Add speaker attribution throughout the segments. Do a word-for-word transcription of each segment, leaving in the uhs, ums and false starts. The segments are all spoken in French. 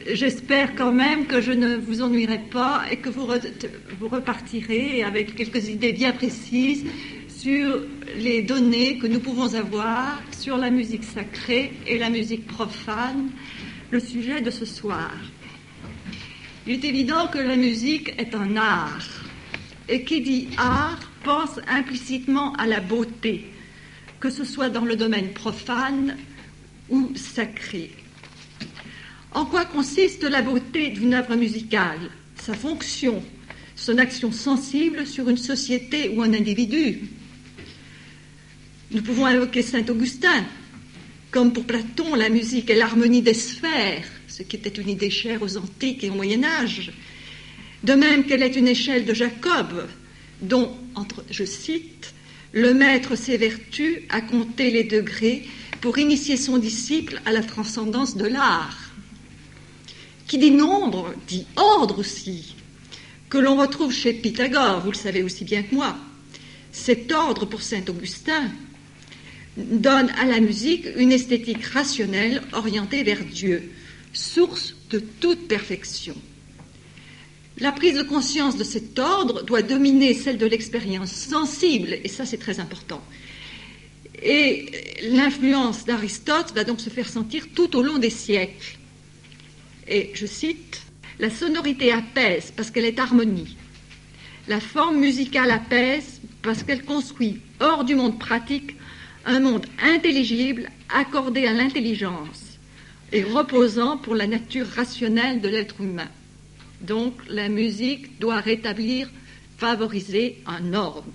Speaker 1: j'espère quand même que je ne vous ennuierai pas et que vous, re, vous repartirez avec quelques idées bien précises sur les données que nous pouvons avoir sur la musique sacrée et la musique profane, le sujet de ce soir. Il est évident que la musique est un art, et qui dit art pense implicitement à la beauté, que ce soit dans le domaine profane ou sacré. En quoi consiste la beauté d'une œuvre musicale? Sa fonction, son action sensible sur une société ou un individu. Nous pouvons invoquer saint Augustin. Comme pour Platon, la musique est l'harmonie des sphères, ce qui était une idée chère aux Antiques et au Moyen-Âge. De même qu'elle est une échelle de Jacob, dont, entre, je cite, « le maître s'évertue à compter les degrés pour initier son disciple à la transcendance de l'art ». Qui dit nombre, dit ordre aussi, que l'on retrouve chez Pythagore, vous le savez aussi bien que moi. Cet ordre, pour saint Augustin, donne à la musique une esthétique rationnelle orientée vers Dieu, source de toute perfection. La prise de conscience de cet ordre doit dominer celle de l'expérience sensible, et ça c'est très important. Et l'influence d'Aristote va donc se faire sentir tout au long des siècles. Et je cite, « La sonorité apaise parce qu'elle est harmonie. La forme musicale apaise parce qu'elle construit hors du monde pratique un monde intelligible accordé à l'intelligence et reposant pour la nature rationnelle de l'être humain. Donc la musique doit rétablir, favoriser un ordre. »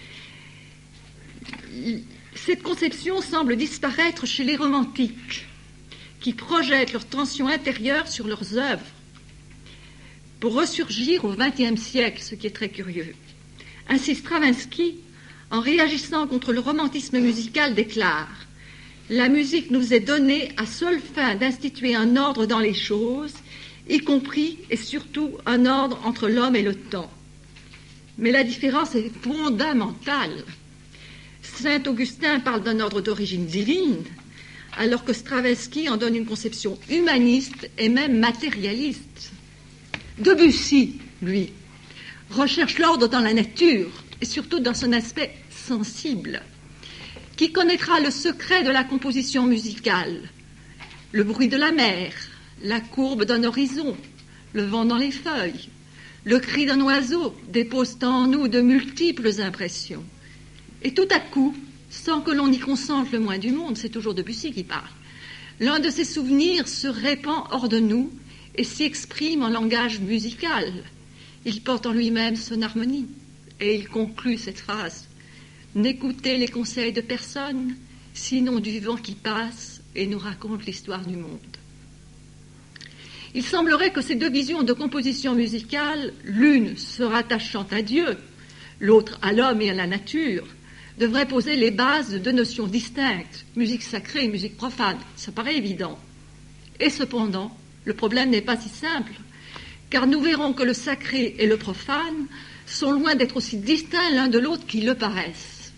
Speaker 1: Cette conception semble disparaître chez les romantiques, qui projettent leur tension intérieure sur leurs œuvres, pour ressurgir au vingtième siècle, ce qui est très curieux. Ainsi Stravinsky, en réagissant contre le romantisme musical, déclare « La musique nous est donnée à seule fin d'instituer un ordre dans les choses, y compris et surtout un ordre entre l'homme et le temps. Mais la différence est fondamentale. Saint Augustin parle d'un ordre d'origine divine, alors que Stravinsky en donne une conception humaniste et même matérialiste. Debussy, lui, recherche l'ordre dans la nature, et surtout dans son aspect sensible. Qui connaîtra le secret de la composition musicale? Le bruit de la mer, la courbe d'un horizon, le vent dans les feuilles, le cri d'un oiseau dépose en nous de multiples impressions. Et tout à coup, sans que l'on y consente le moins du monde, c'est toujours Debussy qui parle, l'un de ces souvenirs se répand hors de nous et s'y exprime en langage musical. Il porte en lui-même son harmonie. Et il conclut cette phrase. « N'écoutez les conseils de personne, sinon du vent qui passe et nous raconte l'histoire du monde. » Il semblerait que ces deux visions de composition musicale, l'une se rattachant à Dieu, l'autre à l'homme et à la nature, devraient poser les bases de deux notions distinctes, musique sacrée et musique profane. Ça paraît évident. Et cependant, le problème n'est pas si simple, car nous verrons que le sacré et le profane sont loin d'être aussi distincts l'un de l'autre qu'ils le paraissent.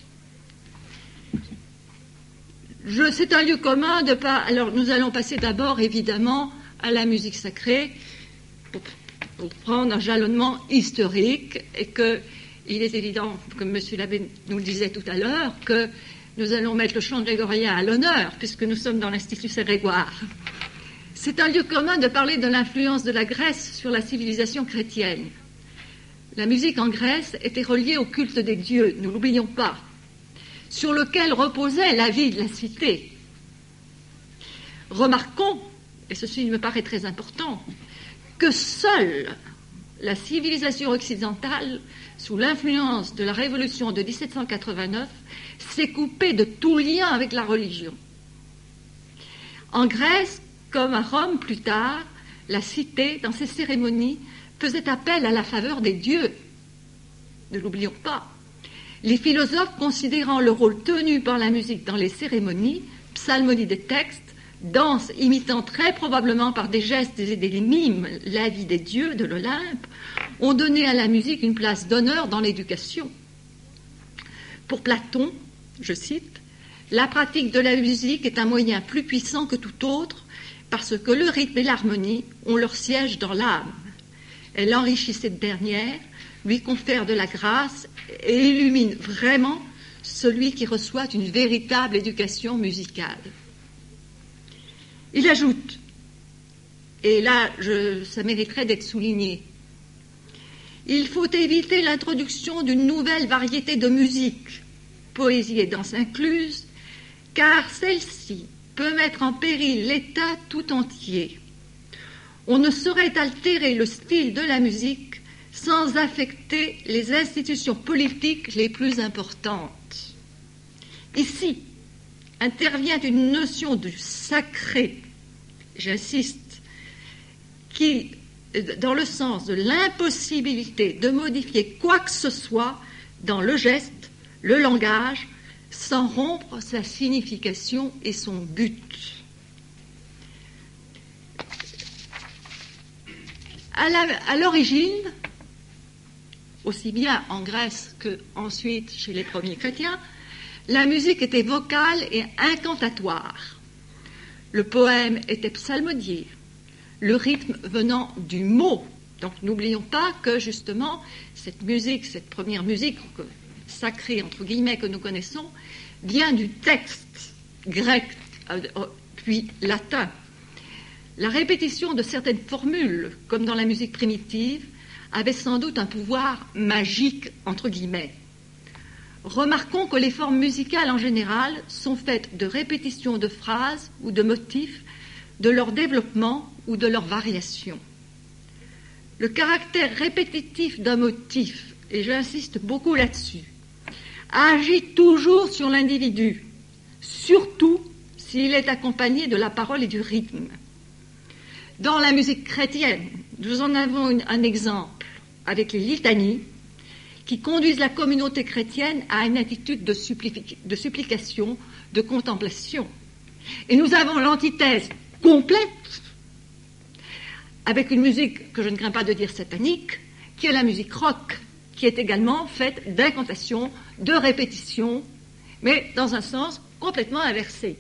Speaker 1: Je, c'est un lieu commun de pas. Alors nous allons passer d'abord évidemment à la musique sacrée pour, pour prendre un jalonnement historique et que il est évident, comme M. l'abbé nous le disait tout à l'heure, que nous allons mettre le chant grégorien à l'honneur puisque nous sommes dans l'Institut Saint-Grégoire. C'est un lieu commun de parler de l'influence de la Grèce sur la civilisation chrétienne. La musique en Grèce était reliée au culte des dieux, ne l'oublions pas, sur lequel reposait la vie de la cité. Remarquons, et ceci me paraît très important, que seule la civilisation occidentale, sous l'influence de la Révolution de dix-sept cent quatre-vingt-neuf, s'est coupée de tout lien avec la religion. En Grèce, comme à Rome plus tard, la cité, dans ses cérémonies, faisait appel à la faveur des dieux. Ne l'oublions pas. Les philosophes, considérant le rôle tenu par la musique dans les cérémonies, psalmodie des textes, danse imitant très probablement par des gestes et des mimes la vie des dieux de l'Olympe, ont donné à la musique une place d'honneur dans l'éducation. Pour Platon, je cite, « La pratique de la musique est un moyen plus puissant que tout autre parce que le rythme et l'harmonie ont leur siège dans l'âme. Elle enrichit cette dernière, lui confère de la grâce et illumine vraiment celui qui reçoit une véritable éducation musicale. Il ajoute, et là je, ça mériterait d'être souligné, il faut éviter l'introduction d'une nouvelle variété de musique, poésie et danse incluses, car celle-ci peut mettre en péril l'État tout entier. On ne saurait altérer le style de la musique sans affecter les institutions politiques les plus importantes. Ici intervient une notion du sacré, j'insiste, qui, dans le sens de l'impossibilité de modifier quoi que ce soit dans le geste, le langage, sans rompre sa signification et son but. À, la, à l'origine, aussi bien en Grèce qu'ensuite chez les premiers chrétiens, la musique était vocale et incantatoire. Le poème était psalmodié, le rythme venant du mot. Donc n'oublions pas que justement cette musique, cette première musique sacrée entre guillemets que nous connaissons, vient du texte grec puis latin. La répétition de certaines formules, comme dans la musique primitive, avait sans doute un pouvoir magique entre guillemets. Remarquons que les formes musicales en général sont faites de répétitions de phrases ou de motifs, de leur développement ou de leur variation. Le caractère répétitif d'un motif, et j'insiste beaucoup là-dessus, agit toujours sur l'individu, surtout s'il est accompagné de la parole et du rythme. Dans la musique chrétienne, nous en avons une, un exemple avec les litanies qui conduisent la communauté chrétienne à une attitude de, supplic- de supplication, de contemplation. Et nous avons l'antithèse complète avec une musique que je ne crains pas de dire satanique, qui est la musique rock, qui est également faite d'incantations, de répétitions, mais dans un sens complètement inversé.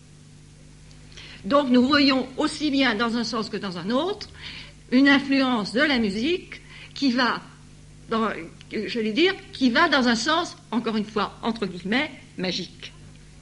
Speaker 1: Donc nous voyons aussi bien dans un sens que dans un autre une influence de la musique qui va, dans, je vais dire, qui va dans un sens, encore une fois, entre guillemets, magique.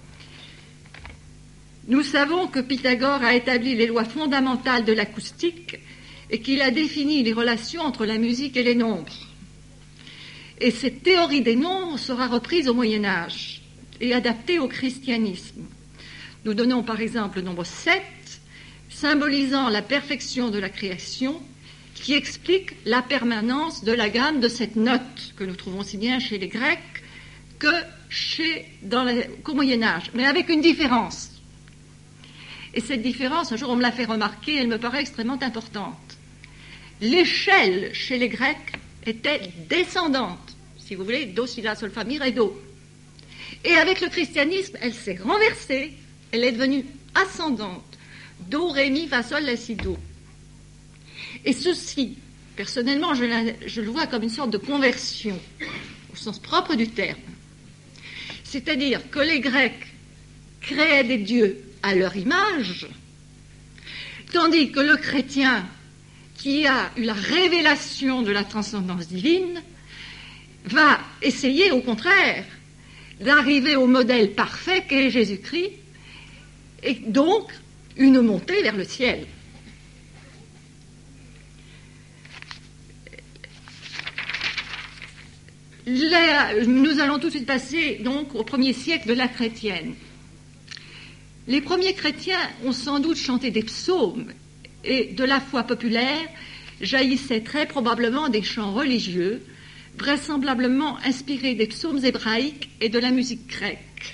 Speaker 1: Nous savons que Pythagore a établi les lois fondamentales de l'acoustique et qu'il a défini les relations entre la musique et les nombres. Et cette théorie des nombres sera reprise au Moyen-Âge et adaptée au christianisme. Nous donnons par exemple le nombre sept, symbolisant la perfection de la création, qui explique la permanence de la gamme de cette note que nous trouvons aussi bien chez les Grecs que chez, dans la, qu'au Moyen-Âge, mais avec une différence. Et cette différence, un jour on me l'a fait remarquer, elle me paraît extrêmement importante. L'échelle chez les Grecs était descendante, si vous voulez, do, si, la, sol, fa, mi, ré, do. Et avec le christianisme, elle s'est renversée, elle est devenue ascendante. Do, ré, mi, fa, sol, la, si, do. Et ceci, personnellement, je, la, je le vois comme une sorte de conversion, au sens propre du terme. C'est-à-dire que les Grecs créaient des dieux à leur image, tandis que le chrétien, qui a eu la révélation de la transcendance divine, va essayer, au contraire, d'arriver au modèle parfait qu'est Jésus-Christ, et donc une montée vers le ciel. Là, nous allons tout de suite passer donc au premier siècle de la chrétienne. Les premiers chrétiens ont sans doute chanté des psaumes, et de la foi populaire jaillissaient très probablement des chants religieux, vraisemblablement inspirés des psaumes hébraïques et de la musique grecque.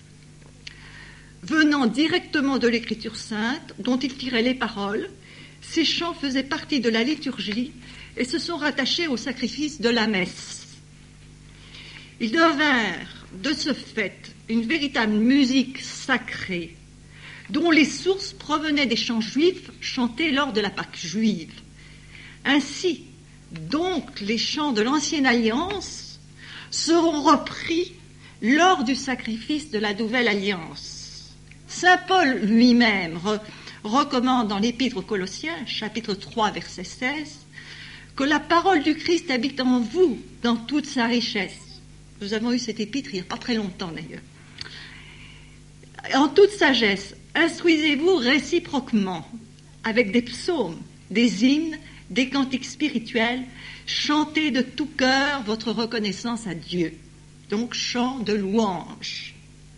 Speaker 1: Venant directement de l'Écriture sainte, dont ils tiraient les paroles, ces chants faisaient partie de la liturgie et se sont rattachés au sacrifice de la messe. Ils devinrent, de ce fait, une véritable musique sacrée, dont les sources provenaient des chants juifs chantés lors de la Pâque juive. Ainsi, donc, les chants de l'Ancienne Alliance seront repris lors du sacrifice de la Nouvelle Alliance. Saint Paul lui-même re- recommande dans l'Épître aux Colossiens, chapitre trois, verset seize, que la parole du Christ habite en vous dans toute sa richesse. Nous avons eu cette épître il n'y a pas très longtemps d'ailleurs. En toute sagesse, instruisez-vous réciproquement avec des psaumes, des hymnes, des cantiques spirituels, chantez de tout cœur votre reconnaissance à Dieu. Donc, chant de louange.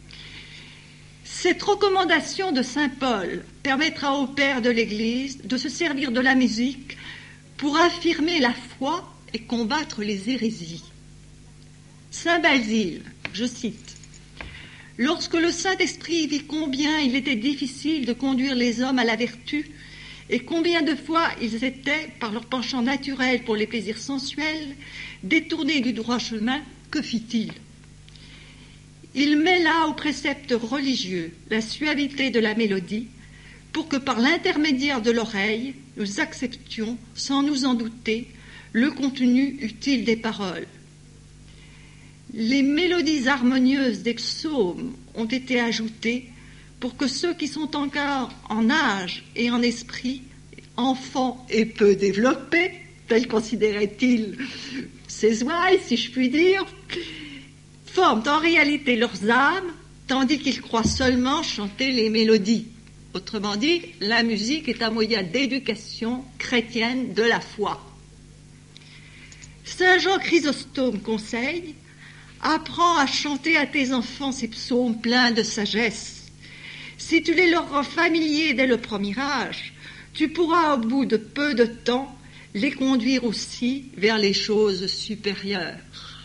Speaker 1: Cette recommandation de saint Paul permettra aux pères de l'Église de se servir de la musique pour affirmer la foi et combattre les hérésies. Saint Basile, je cite, « Lorsque le Saint-Esprit vit combien il était difficile de conduire les hommes à la vertu, et combien de fois ils étaient, par leur penchant naturel pour les plaisirs sensuels, détournés du droit chemin, que fit-il ? Il mêla aux préceptes religieux la suavité de la mélodie, pour que par l'intermédiaire de l'oreille, nous acceptions, sans nous en douter, le contenu utile des paroles. Les mélodies harmonieuses des psaumes ont été ajoutées pour que ceux qui sont encore en âge et en esprit, enfants et peu développés, tels considéraient-ils ces ouailles, si je puis dire, forment en réalité leurs âmes, tandis qu'ils croient seulement chanter les mélodies. Autrement dit, la musique est un moyen d'éducation chrétienne de la foi. Saint Jean Chrysostome conseille « Apprends à chanter à tes enfants ces psaumes pleins de sagesse. Si tu les leur rends familiers dès le premier âge, tu pourras au bout de peu de temps les conduire aussi vers les choses supérieures. »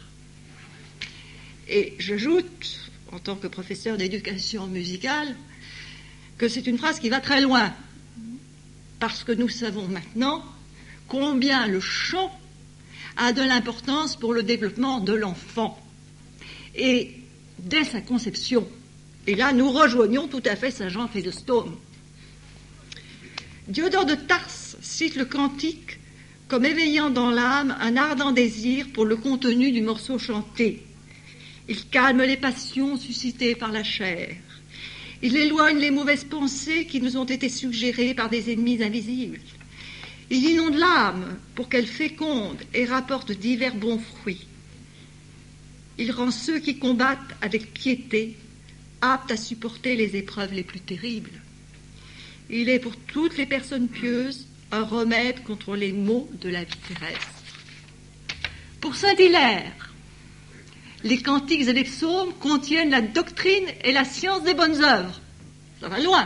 Speaker 1: Et j'ajoute, en tant que professeur d'éducation musicale, que c'est une phrase qui va très loin, parce que nous savons maintenant combien le chant a de l'importance pour le développement de l'enfant, et dès sa conception. Et là, nous rejoignons tout à fait saint Jean Chrysostome. Diodore de Tarse cite le cantique comme éveillant dans l'âme un ardent désir pour le contenu du morceau chanté. Il calme les passions suscitées par la chair. Il éloigne les mauvaises pensées qui nous ont été suggérées par des ennemis invisibles. Il inonde l'âme pour qu'elle féconde et rapporte divers bons fruits. Il rend ceux qui combattent avec piété aptes à supporter les épreuves les plus terribles. Il est pour toutes les personnes pieuses un remède contre les maux de la vie terrestre. Pour saint Hilaire, les cantiques et les psaumes contiennent la doctrine et la science des bonnes œuvres. Ça va loin.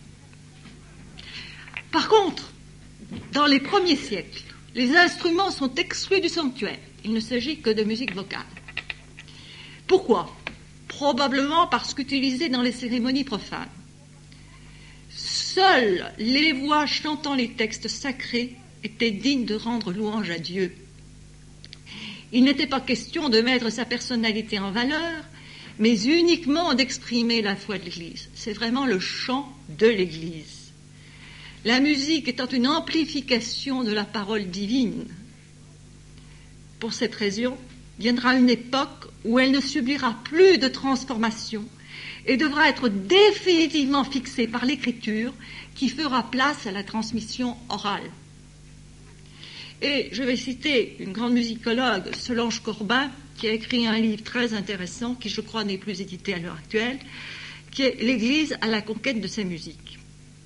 Speaker 1: Par contre, dans les premiers siècles, les instruments sont exclus du sanctuaire. Il ne s'agit que de musique vocale. Pourquoi ? Probablement parce qu'utilisés dans les cérémonies profanes. Seules les voix chantant les textes sacrés étaient dignes de rendre louange à Dieu. Il n'était pas question de mettre sa personnalité en valeur, mais uniquement d'exprimer la foi de l'Église. C'est vraiment le chant de l'Église. La musique étant une amplification de la parole divine. Pour cette raison, viendra une époque où elle ne subira plus de transformation et devra être définitivement fixée par l'écriture qui fera place à la transmission orale. Et je vais citer une grande musicologue, Solange Corbin, qui a écrit un livre très intéressant, qui je crois n'est plus édité à l'heure actuelle, qui est « L'Église à la conquête de sa musique ».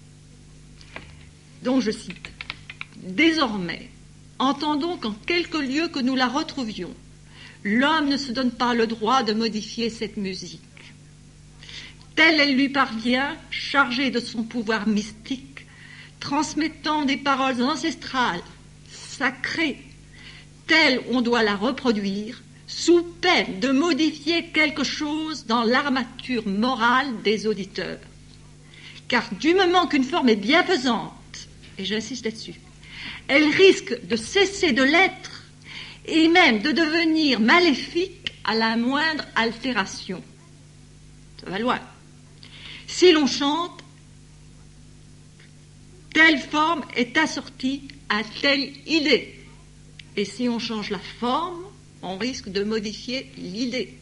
Speaker 1: Donc je cite, « Désormais, entendons qu'en quelque lieu que nous la retrouvions, l'homme ne se donne pas le droit de modifier cette musique. Telle elle lui parvient, chargée de son pouvoir mystique, transmettant des paroles ancestrales, sacrée, telle on doit la reproduire, sous peine de modifier quelque chose dans l'armature morale des auditeurs. Car du moment qu'une forme est bienfaisante, et j'insiste là-dessus, elle risque de cesser de l'être et même de devenir maléfique à la moindre altération. Ça va loin. Si l'on chante, telle forme est assortie à telle idée. Et si on change la forme, on risque de modifier l'idée.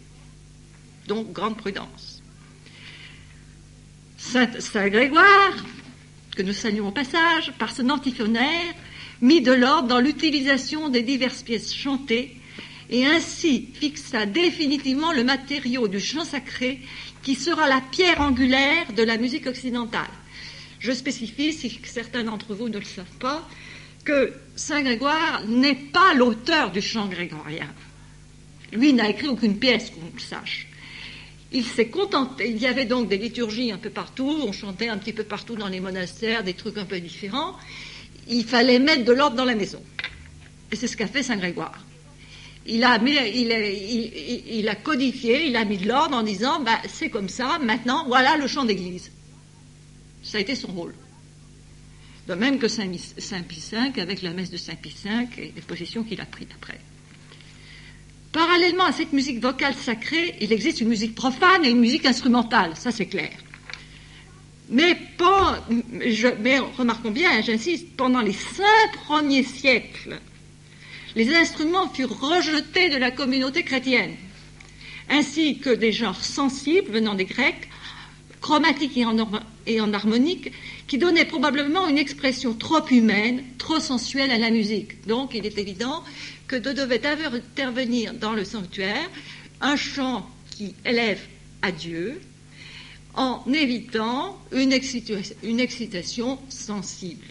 Speaker 1: Donc, grande prudence. Saint, Saint Grégoire que nous saluons au passage, par son antiphonaire, mit de l'ordre dans l'utilisation des diverses pièces chantées et ainsi fixa définitivement le matériau du chant sacré qui sera la pierre angulaire de la musique occidentale. Je spécifie, si certains d'entre vous ne le savent pas, que Saint Grégoire n'est pas l'auteur du chant grégorien. Lui n'a écrit aucune pièce, qu'on le sache. Il s'est contenté, il y avait donc des liturgies un peu partout, on chantait un petit peu partout dans les monastères, des trucs un peu différents. Il fallait mettre de l'ordre dans la maison. Et c'est ce qu'a fait Saint Grégoire. Il a, mis, il, a, il, il a codifié, il a mis de l'ordre en disant, bah, c'est comme ça, maintenant, voilà le chant d'église. Ça a été son rôle. De même que Saint, Saint Pie cinq, avec la messe de Saint Pie cinq et les positions qu'il a prises après. Parallèlement à cette musique vocale sacrée, il existe une musique profane et une musique instrumentale, ça c'est clair. Mais, pas, je, mais remarquons bien, j'insiste, pendant les cinq premiers siècles, les instruments furent rejetés de la communauté chrétienne, ainsi que des genres sensibles venant des Grecs, chromatiques et en, et en harmonique, qui donnaient probablement une expression trop humaine, trop sensuelle à la musique. Donc il est évident que devait intervenir dans le sanctuaire un chant qui élève à Dieu, en évitant une excitation, une excitation sensible.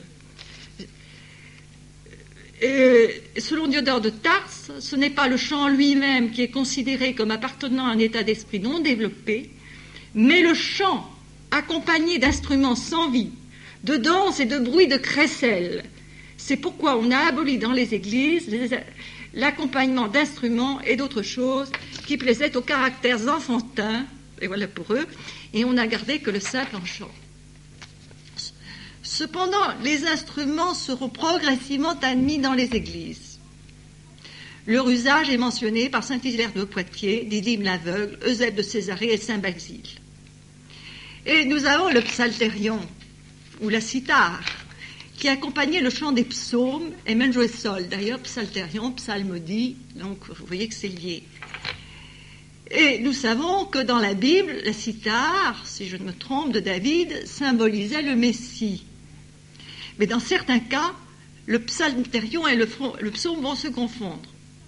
Speaker 1: Et selon Diodore de Tarse, ce n'est pas le chant lui-même qui est considéré comme appartenant à un état d'esprit non développé, mais le chant accompagné d'instruments sans vie, de danse et de bruit de crécelle. C'est pourquoi on a aboli dans les églises les, l'accompagnement d'instruments et d'autres choses qui plaisaient aux caractères enfantins, et voilà pour eux, et on n'a gardé que le simple en chant. Cependant, les instruments seront progressivement admis dans les églises. Leur usage est mentionné par saint Hilaire de Poitiers, Didyme l'aveugle, Eusèbe de Césarée et saint Basile. Et nous avons le psalterion, ou la cithare, qui accompagnait le chant des psaumes et même jouait sol. D'ailleurs, psalterion, psalmodie, donc vous voyez que c'est lié. Et nous savons que dans la Bible, la cithare, si je ne me trompe, de David, symbolisait le Messie. Mais dans certains cas, le psalterion et le, le psaume vont se confondre.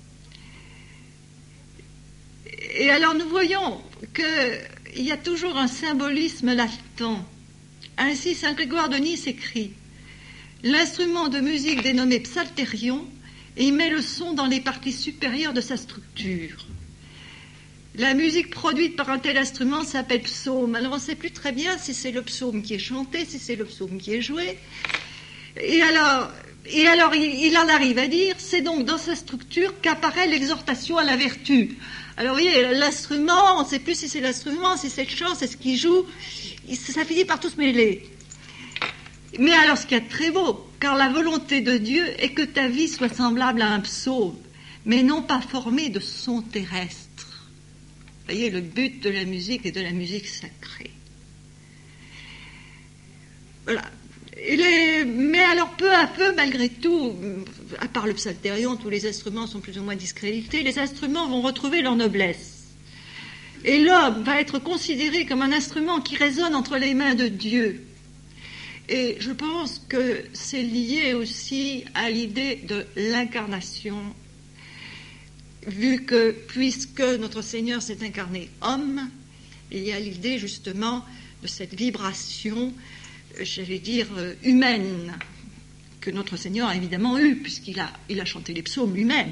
Speaker 1: Et alors nous voyons qu'il y a toujours un symbolisme latent. Ainsi, saint Grégoire de Nice écrit « L'instrument de musique dénommé psalterion émet le son dans les parties supérieures de sa structure. La musique produite par un tel instrument s'appelle psaume. Alors on ne sait plus très bien si c'est le psaume qui est chanté, si c'est le psaume qui est joué. Et alors, et alors il, il en arrive à dire, c'est donc dans sa structure qu'apparaît l'exhortation à la vertu. Alors vous voyez, l'instrument, on ne sait plus si c'est l'instrument, si c'est le chant, c'est ce qui joue, ça finit par tout se mêler. Mais alors ce qu'il y a de très beau, car la volonté de Dieu est que ta vie soit semblable à un psaume, mais non pas formée de sons terrestres. Vous voyez, le but de la musique est de la musique sacrée. Voilà. Il est... Mais alors, peu à peu, malgré tout, à part le psalterion, tous les instruments sont plus ou moins discrédités, les instruments vont retrouver leur noblesse. Et l'homme va être considéré comme un instrument qui résonne entre les mains de Dieu. Et je pense que c'est lié aussi à l'idée de l'incarnation, vu que, puisque notre Seigneur s'est incarné homme, il y a l'idée justement de cette vibration, j'allais dire, humaine, que notre Seigneur a évidemment eue, puisqu'il a, il a chanté les psaumes lui-même.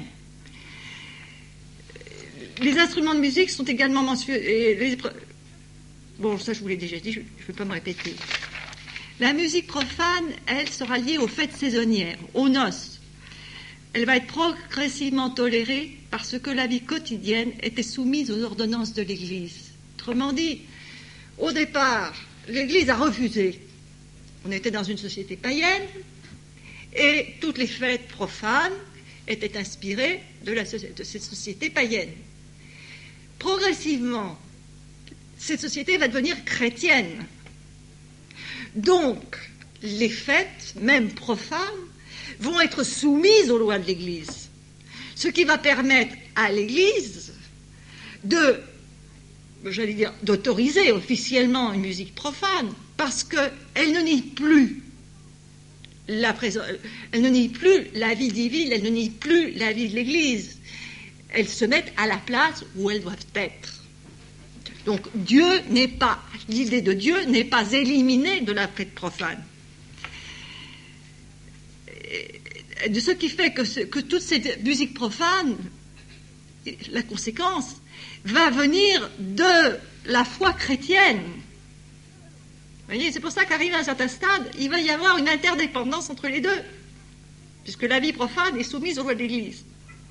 Speaker 1: Les instruments de musique sont également mentionnés. Les... Bon, ça je vous l'ai déjà dit, je ne vais pas me répéter. La musique profane, elle, sera liée aux fêtes saisonnières, aux noces. Elle va être progressivement tolérée parce que la vie quotidienne était soumise aux ordonnances de l'Église. Autrement dit, au départ, l'Église a refusé. On était dans une société païenne et toutes les fêtes profanes étaient inspirées de, la, de cette société païenne. Progressivement, cette société va devenir chrétienne. Donc, les fêtes, même profanes, vont être soumises aux lois de l'Église. Ce qui va permettre à l'Église de, j'allais dire, d'autoriser officiellement une musique profane, parce qu'elle ne nie plus la présence, elles ne nient plus la vie divine, elles ne nient plus la vie de l'Église. Elles se mettent à la place où elles doivent être. Donc Dieu n'est pas, l'idée de Dieu n'est pas éliminée de la fête profane. De ce qui fait que, ce, que toute cette musique profane, la conséquence, va venir de la foi chrétienne. Vous voyez, c'est pour ça qu'arrivé à un certain stade, il va y avoir une interdépendance entre les deux, puisque la vie profane est soumise aux lois de l'Église.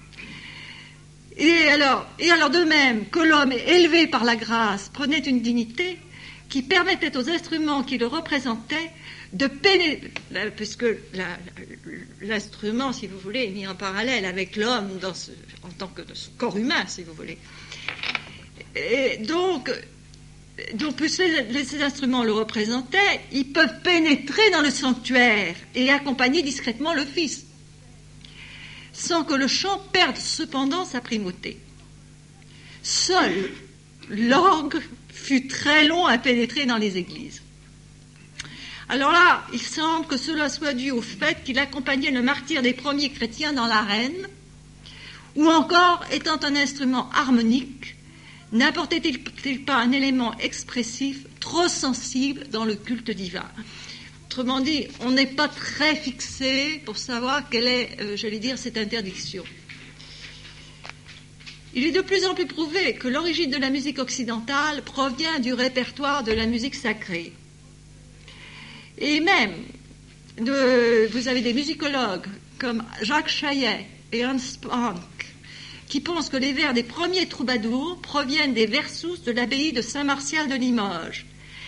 Speaker 1: Et alors, et alors de même que l'homme élevé par la grâce prenait une dignité qui permettait aux instruments qui le représentaient de pénétrer, puisque la, la, l'instrument, si vous voulez, est mis en parallèle avec l'homme dans ce, en tant que de ce corps humain, si vous voulez. Et donc, donc puisque ces, ces instruments le représentaient, ils peuvent pénétrer dans le sanctuaire et accompagner discrètement le Fils, sans que le chant perde cependant sa primauté. Seul l'orgue fut très long à pénétrer dans les églises. Alors là, il semble que cela soit dû au fait qu'il accompagnait le martyre des premiers chrétiens dans l'arène, ou encore, étant un instrument harmonique, n'apportait-il pas un élément expressif trop sensible dans le culte divin. Autrement dit, on n'est pas très fixé pour savoir quelle est, euh, j'allais dire, cette interdiction. Il est de plus en plus prouvé que l'origine de la musique occidentale provient du répertoire de la musique sacrée. Et même, de, vous avez des musicologues comme Jacques Chaillet et Hans Planck qui pensent que les vers des premiers troubadours proviennent des versus de l'abbaye de Saint-Martial de Limoges,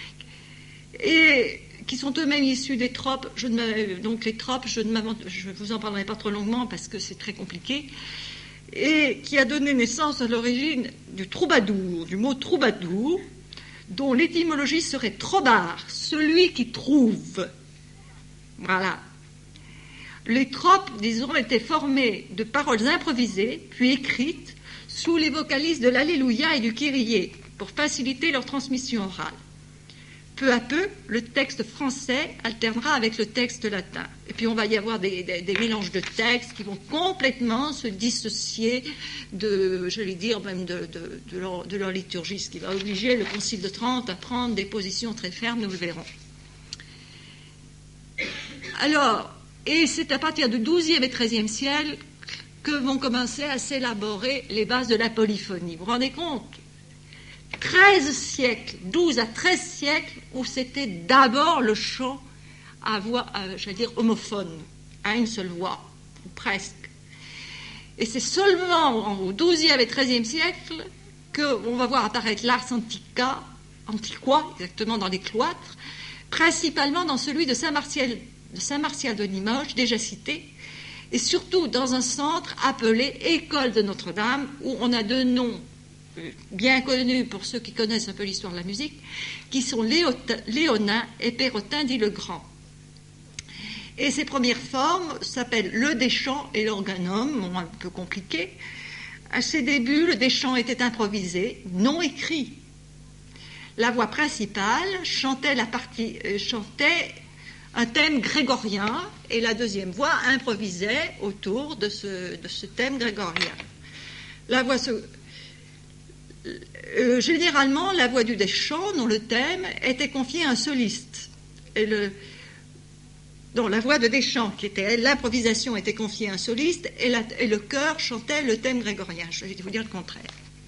Speaker 1: et qui sont eux-mêmes issus des tropes. Je ne, donc les tropes, je ne je vous en parlerai pas trop longuement parce que c'est très compliqué, et qui a donné naissance à l'origine du troubadour, du mot troubadour, dont l'étymologie serait trobar, celui qui trouve. Voilà. Les tropes, disons, étaient formées de paroles improvisées, puis écrites, sous les vocalises de l'Alléluia et du Kyrie, pour faciliter leur transmission orale. Peu à peu, le texte français alternera avec le texte latin. Et puis on va y avoir des, des, des mélanges de textes qui vont complètement se dissocier de, j'allais dire, même de, de, de, leur, de leur liturgie, ce qui va obliger le Concile de Trente à prendre des positions très fermes, nous le verrons. Alors, et c'est à partir du douzième et treizième siècle que vont commencer à s'élaborer les bases de la polyphonie. Vous vous rendez compte ? treize siècles, douze à treize siècles, où c'était d'abord le chant à voix, à, j'allais dire, homophone, à une seule voix, ou presque. Et c'est seulement au douzième et treizième siècle qu'on va voir apparaître l'ars antiqua, antiqua, exactement dans les cloîtres, principalement dans celui de Saint-Martial, de Saint-Martial de Limoges, déjà cité, et surtout dans un centre appelé École de Notre-Dame, où on a deux noms bien connus pour ceux qui connaissent un peu l'histoire de la musique, qui sont Léonin et Perrotin dit le Grand. Et ces premières formes s'appellent le déchant et l'organum, un peu compliqué. À ses débuts, le déchant était improvisé, non écrit. La voix principale chantait, la partie, euh, chantait un thème grégorien et la deuxième voix improvisait autour de ce, de ce thème grégorien. La voix se... Euh, généralement, la voix du déchant, dont le thème était confié à un soliste. Et le, dont la voix de déchant, qui était l'improvisation, était confiée à un soliste, et, la, et le chœur chantait le thème grégorien. Je vais vous dire le contraire.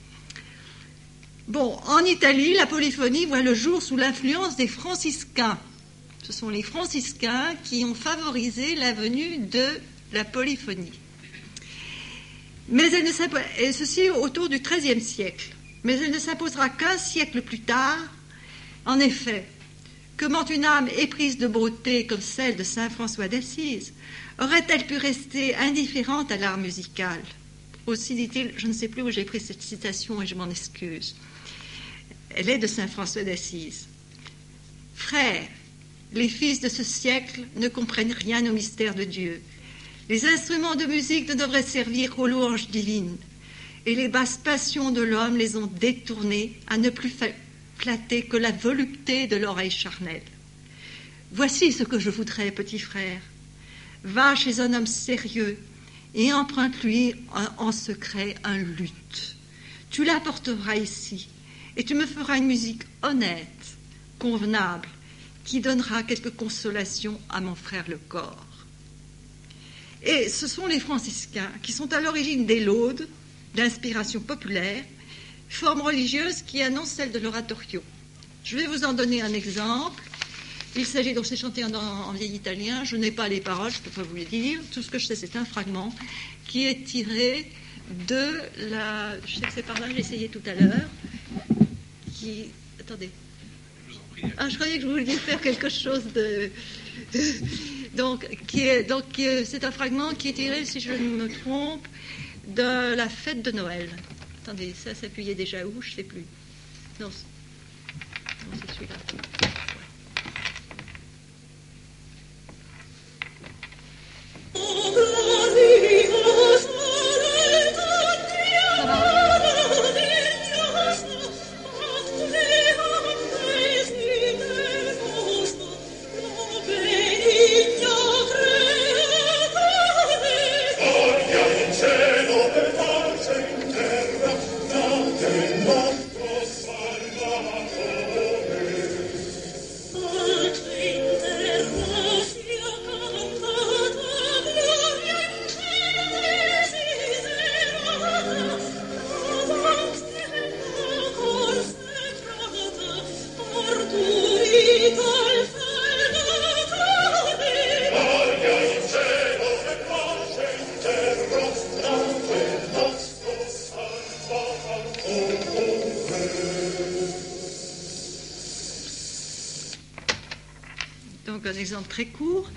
Speaker 1: Bon, en Italie, la polyphonie voit le jour sous l'influence des franciscains. Ce sont les franciscains qui ont favorisé la venue de la polyphonie. Mais elle ne et ceci autour du treizième siècle. Mais elle ne s'imposera qu'un siècle plus tard. En effet, comment une âme éprise de beauté comme celle de saint François d'Assise aurait-elle pu rester indifférente à l'art musical ? Aussi dit-il, je ne sais plus où j'ai pris cette citation et je m'en excuse. Elle est de saint François d'Assise. Frères, les fils de ce siècle ne comprennent rien au mystère de Dieu. Les instruments de musique ne devraient servir qu'aux louanges divines. Et les basses passions de l'homme les ont détournés à ne plus flatter que la volupté de l'oreille charnelle. Voici ce que je voudrais, petit frère, Va chez un homme sérieux et emprunte-lui en secret un luth. Tu l'apporteras ici et tu me feras une musique honnête, convenable, qui donnera quelque consolation à mon frère le corps. Et ce sont les franciscains qui sont à l'origine des laudes, d'inspiration populaire, forme religieuse qui annonce celle de l'oratorio. Je vais vous en donner un exemple. Il s'agit donc, c'est chanté en, en vieil italien, je n'ai pas les paroles, je ne peux pas vous les dire. Tout ce que je sais, c'est un fragment qui est tiré de la... Je sais que c'est par là, j'ai essayé tout à l'heure. Qui... Attendez.
Speaker 2: Je vous en prie.
Speaker 1: Ah, je croyais que je voulais faire quelque chose de... de... Donc, qui est, donc qui est, c'est un fragment qui est tiré, si je ne me trompe, de la fête de Noël. Attendez, ça s'appuyait déjà où? Je ne sais plus. Non, c'est, non, c'est celui-là. Donc un exemple très court.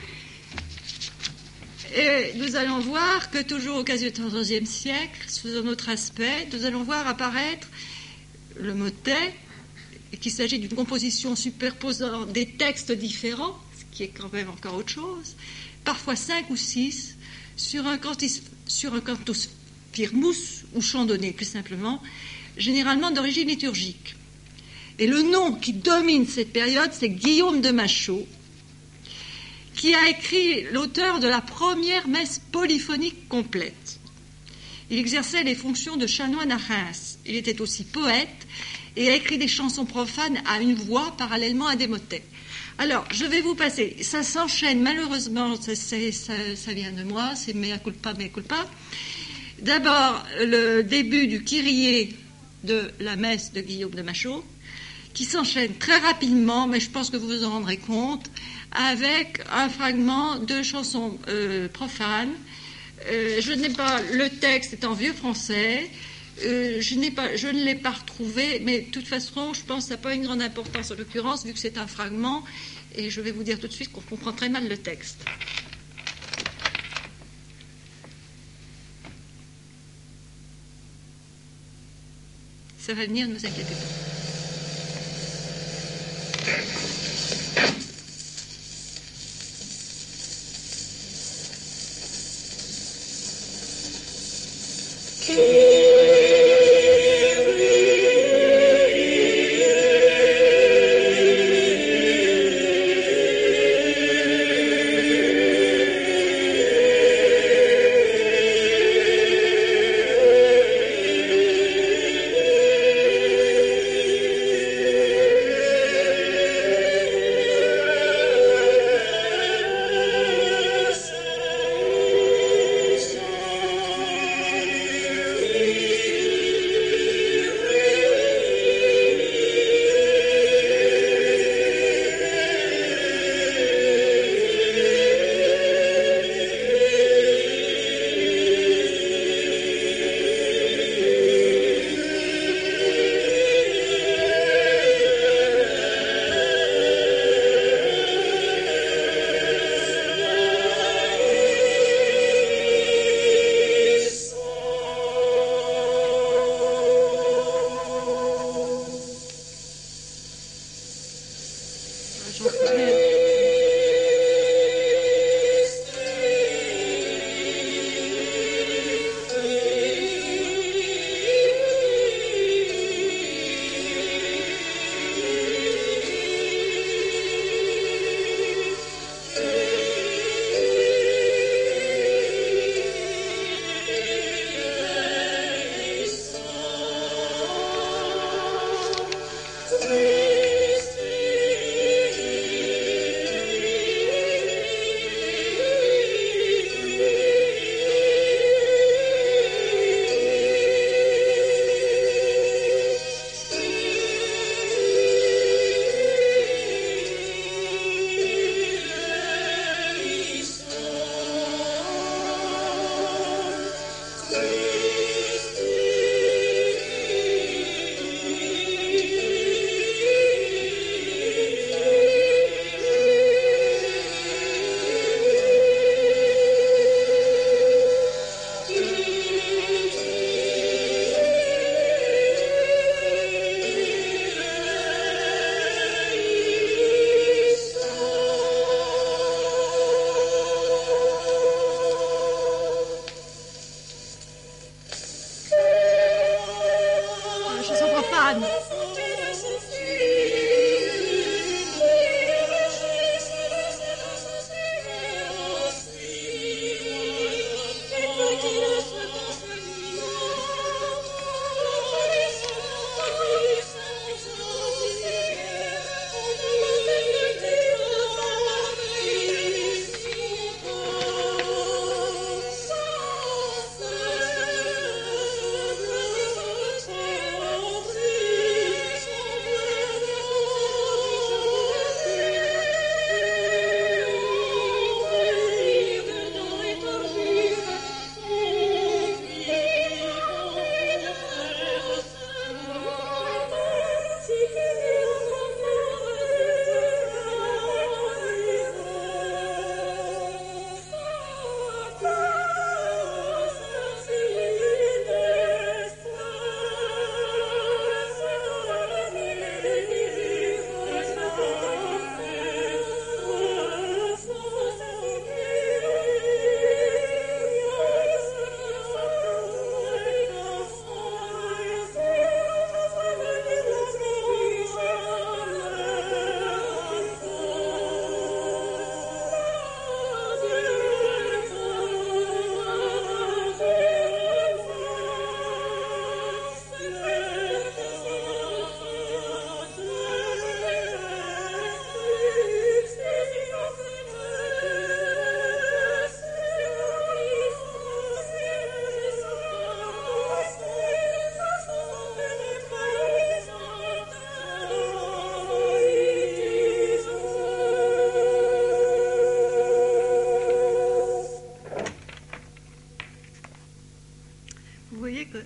Speaker 1: Et nous allons voir que toujours au quatorzième siècle, sous un autre aspect, nous allons voir apparaître le motet, et qu'il s'agit d'une composition superposant des textes différents, ce qui est quand même encore autre chose, parfois cinq ou six, sur un cantus, sur un cantus firmus, ou chandonné plus simplement, généralement d'origine liturgique. Et le nom qui domine cette période, c'est Guillaume de Machaut, qui a écrit l'auteur de la première messe polyphonique complète. Il exerçait les fonctions de chanoine à Reims. Il était aussi poète et a écrit des chansons profanes à une voix parallèlement à des motets. Alors, je vais vous passer, ça s'enchaîne malheureusement, ça, ça, ça vient de moi, c'est mea culpa, mea culpa. D'abord, le début du Kyrie de la messe de Guillaume de Machaut, qui s'enchaîne très rapidement, mais je pense que vous vous en rendrez compte, avec un fragment de chanson euh, profane. Euh, je n'ai pas, le texte est en vieux français, euh, je, n'ai pas, je ne l'ai pas retrouvé, mais de toute façon, je pense que ça n'a pas une grande importance en l'occurrence, vu que c'est un fragment, et je vais vous dire tout de suite qu'on comprend très mal le texte. Ça va venir, ne vous inquiétez pas.
Speaker 3: Thank you.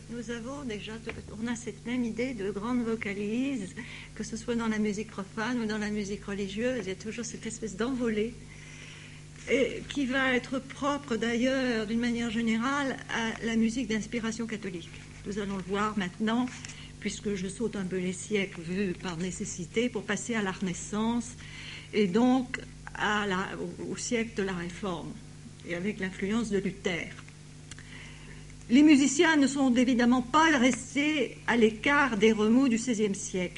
Speaker 1: nous avons déjà, on a cette même idée de grande vocalise, que ce soit dans la musique profane ou dans la musique religieuse, il y a toujours cette espèce d'envolée, et qui va être propre d'ailleurs, d'une manière générale, à la musique d'inspiration catholique. Nous allons le voir maintenant, puisque je saute un peu les siècles vus par nécessité, pour passer à la Renaissance, et donc à la, au, au siècle de la Réforme, et avec l'influence de Luther. Les musiciens ne sont évidemment pas restés à l'écart des remous du seizième siècle.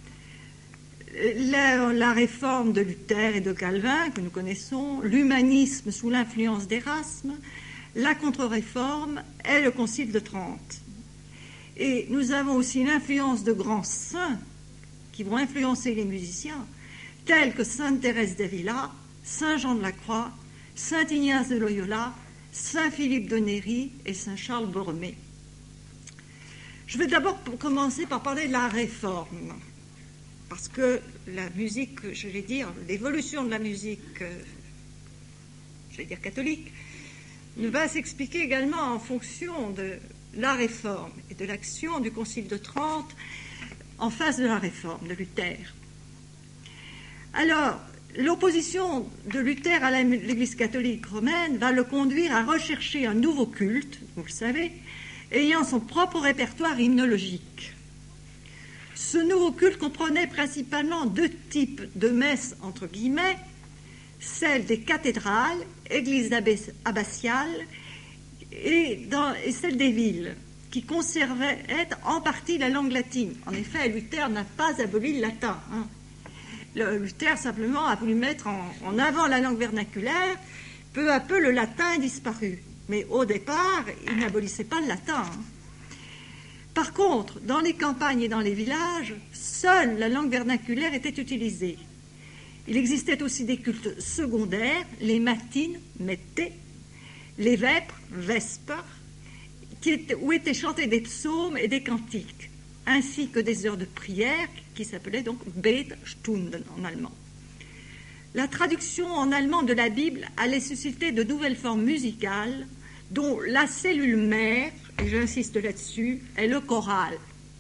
Speaker 1: La, la réforme de Luther et de Calvin, que nous connaissons, l'humanisme sous l'influence d'Érasme, la contre-réforme et le Concile de Trente. Et nous avons aussi l'influence de grands saints qui vont influencer les musiciens, tels que Sainte Thérèse d'Avila, Saint Jean de la Croix, Saint Ignace de Loyola, Saint Philippe de Néri et Saint Charles Borromée. Je vais d'abord commencer par parler de la réforme, parce que la musique, je vais dire, l'évolution de la musique, euh, je vais dire catholique, va s'expliquer également en fonction de la réforme et de l'action du Concile de Trente en face de la réforme de Luther. Alors, l'opposition de Luther à l'Église catholique romaine va le conduire à rechercher un nouveau culte, vous le savez, ayant son propre répertoire hymnologique. Ce nouveau culte comprenait principalement deux types de messes, entre guillemets, celle des cathédrales, églises abbatiales, et, dans, et celle des villes, qui conservaient en partie la langue latine. En effet, Luther n'a pas aboli le latin, hein. Le, Luther simplement a voulu mettre en, en avant la langue vernaculaire. Peu à peu, le latin est disparu. Mais au départ, il n'abolissait pas le latin. Hein. Par contre, dans les campagnes et dans les villages, seule la langue vernaculaire était utilisée. Il existait aussi des cultes secondaires, les matines, mette, les vêpres, vespers, qui étaient, où étaient chantés des psaumes et des cantiques, ainsi que des heures de prière qui s'appelaient donc Betstunden en allemand. La traduction en allemand de la Bible allait susciter de nouvelles formes musicales dont la cellule mère, et j'insiste là-dessus, est le choral.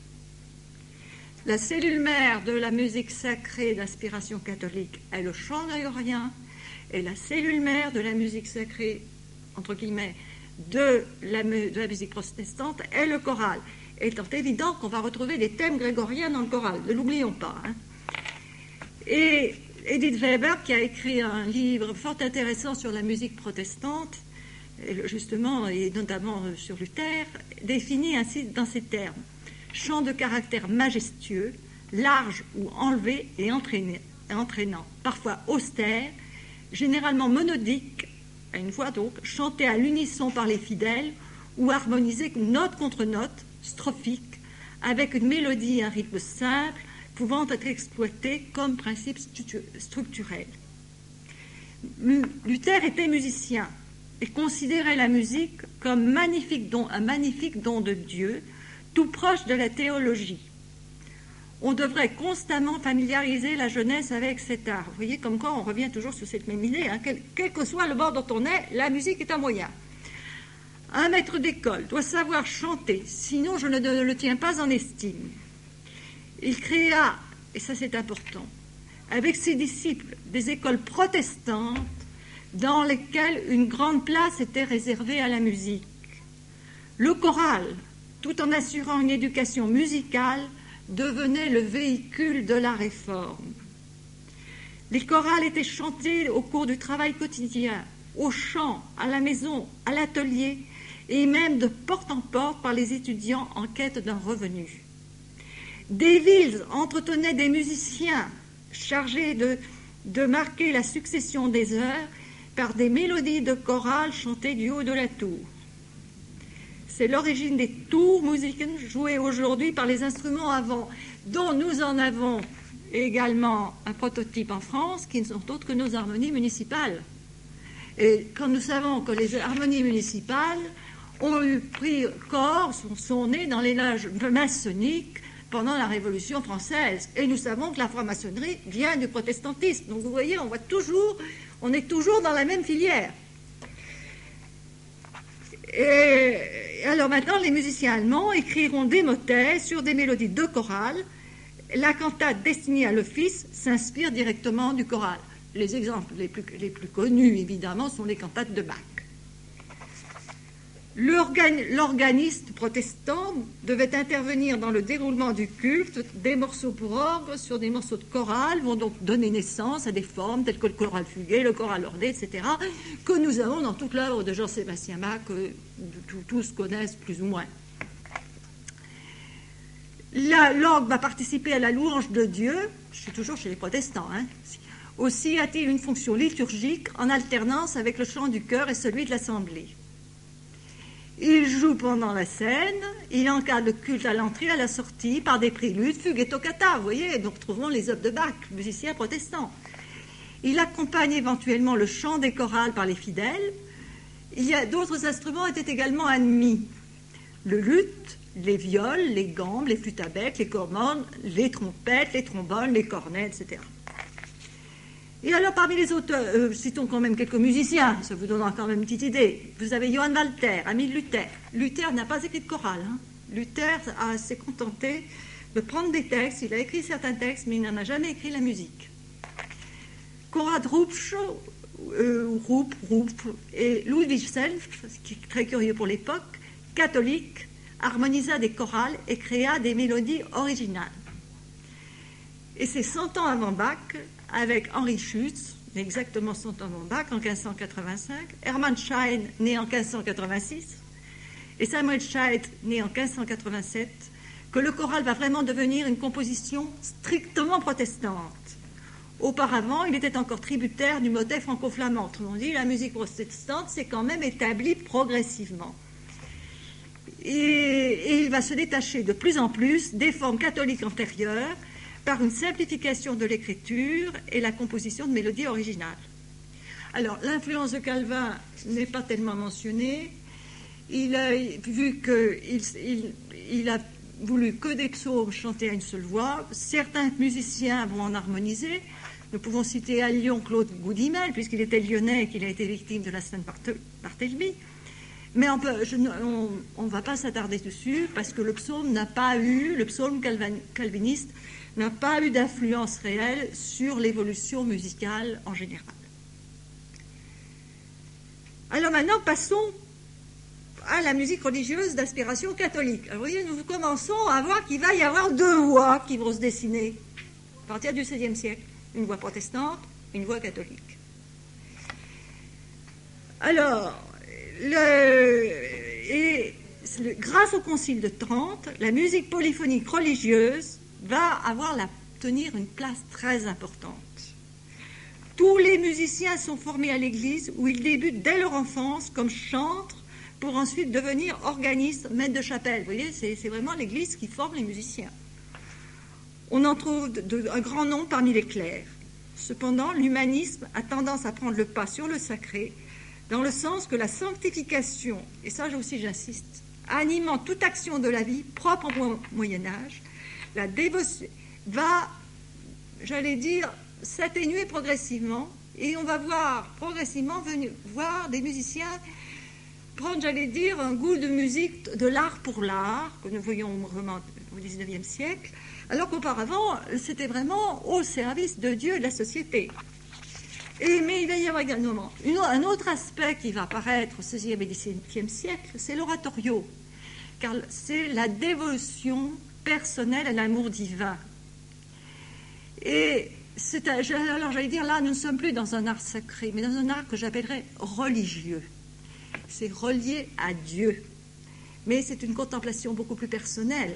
Speaker 1: La cellule mère de la musique sacrée d'inspiration catholique est le chant grégorien, et la cellule mère de la musique sacrée, entre guillemets, de la, de la musique protestante est le choral. Étant évident qu'on va retrouver des thèmes grégoriens dans le choral, ne l'oublions pas. Hein. Et Edith Weber, qui a écrit un livre fort intéressant sur la musique protestante, justement, et notamment sur Luther, définit ainsi dans ces termes: chant de caractère majestueux, large ou enlevé et entraînant, parfois austère, généralement monodique, à une voix donc, chanté à l'unisson par les fidèles ou harmonisé note contre note, strophique, avec une mélodie et un rythme simple, pouvant être exploité comme principe structurel. Luther était musicien et considérait la musique comme magnifique don, un magnifique don de Dieu, tout proche de la théologie. On devrait constamment familiariser la jeunesse avec cet art. Vous voyez, comme quoi on revient toujours sur cette même idée, hein. quel, quel que soit le bord dont on est, la musique est un moyen. Un maître d'école doit savoir chanter, sinon je ne le tiens pas en estime. Il créa, et ça c'est important, avec ses disciples, des écoles protestantes dans lesquelles une grande place était réservée à la musique. Le choral, tout en assurant une éducation musicale, devenait le véhicule de la réforme. Les chorales étaient chantés au cours du travail quotidien, au champ, à la maison, à l'atelier, et même de porte en porte par les étudiants en quête d'un revenu. Des villes entretenaient des musiciens chargés de, de marquer la succession des heures par des mélodies de chorale chantées du haut de la tour. C'est l'origine des Tourmusiken jouées aujourd'hui par les instruments à vent, dont nous en avons également un prototype en France, qui ne sont autres que nos harmonies municipales. Et quand nous savons que les harmonies municipales ont eu pris corps, sont, sont nées dans les loges maçonniques pendant la Révolution française. Et nous savons que la franc-maçonnerie vient du protestantisme. Donc vous voyez, on voit toujours, on est toujours dans la même filière. Et alors maintenant, les musiciens allemands écriront des motets sur des mélodies de chorale. La cantate destinée à l'office s'inspire directement du choral. Les exemples les plus, les plus connus, évidemment, sont les cantates de Bach. L'organiste protestant devait intervenir dans le déroulement du culte. Des morceaux pour orgue sur des morceaux de chorale vont donc donner naissance à des formes telles que le choral fugué, le choral orné, et cetera, que nous avons dans toute l'œuvre de Jean-Sébastien Bach, que tous connaissent plus ou moins. L'orgue va participer à la louange de Dieu, je suis toujours chez les protestants, hein. Aussi a-t-il une fonction liturgique en alternance avec le chant du chœur et celui de l'assemblée. Il joue pendant la scène, il encadre le culte à l'entrée et à la sortie par des préludes, fugues et toccata, vous voyez, nous retrouvons les œuvres de Bach, musicien protestant. Il accompagne éventuellement le chant des chorales par les fidèles. Il y a d'autres instruments étaient également admis. Le luth, les viols, les gambes, les flûtes à bec, les cornemandres, les trompettes, les trombones, les cornets, et cetera. Et alors, parmi les auteurs, euh, citons quand même quelques musiciens, ça vous donnera quand même une petite idée. Vous avez Johann Walter, ami de Luther. Luther n'a pas écrit de chorale. Hein. Luther a, s'est contenté de prendre des textes, il a écrit certains textes, mais il n'en a jamais écrit la musique. Konrad Rupsch, euh, Rupp, Rupp, et Ludwig Self, ce qui est très curieux pour l'époque, catholique, harmonisa des chorales et créa des mélodies originales. Et c'est cent ans avant Bach, avec Henri Schütz, exactement cent ans avant Bach, en quinze cent quatre-vingt-cinq, Hermann Schein, né en quinze cent quatre-vingt-six, et Samuel Scheidt, né en quinze cent quatre-vingt-sept, que le choral va vraiment devenir une composition strictement protestante. Auparavant, il était encore tributaire du motet franco-flamand. Autrement dit, la musique protestante s'est quand même établie progressivement. Et, et il va se détacher de plus en plus des formes catholiques antérieures, par une simplification de l'écriture et la composition de mélodies originales. Alors, l'influence de Calvin n'est pas tellement mentionnée. Il a vu qu'il il, il a voulu que des psaumes chantés à une seule voix. Certains musiciens vont en harmoniser. Nous pouvons citer à Lyon Claude Goudimel, puisqu'il était lyonnais et qu'il a été victime de la Sainte-Barthélemy. Mais on ne va pas s'attarder dessus, parce que le psaume n'a pas eu, le psaume calvin, calviniste, n'a pas eu d'influence réelle sur l'évolution musicale en général. Alors maintenant, passons à la musique religieuse d'inspiration catholique. Alors, vous voyez, nous commençons à voir qu'il va y avoir deux voies qui vont se dessiner à partir du seizième siècle. Une voie protestante, une voie catholique. Alors, le, et, le, grâce au Concile de Trente, la musique polyphonique religieuse va avoir la, tenir une place très importante. Tous les musiciens sont formés à l'Église où ils débutent dès leur enfance comme chantres pour ensuite devenir organistes, maîtres de chapelle. Vous voyez, c'est, c'est vraiment l'Église qui forme les musiciens. On en trouve de, de, un grand nombre parmi les clercs. Cependant, l'humanisme a tendance à prendre le pas sur le sacré dans le sens que la sanctification, et ça aussi j'insiste, animant toute action de la vie propre au Moyen-Âge, la dévotion va, j'allais dire, s'atténuer progressivement et on va voir progressivement venir, voir des musiciens prendre, j'allais dire, un goût de musique, de l'art pour l'art, que nous voyons au dix-neuvième siècle, alors qu'auparavant, c'était vraiment au service de Dieu et de la société. Et, mais il va y avoir également une, un autre aspect qui va apparaître au seizième et dix-septième siècle, c'est l'oratorio, car c'est la dévotion personnelle à l'amour divin. Et c'est, alors j'allais dire, là, nous ne sommes plus dans un art sacré, mais dans un art que j'appellerais religieux. C'est relié à Dieu, mais c'est une contemplation beaucoup plus personnelle.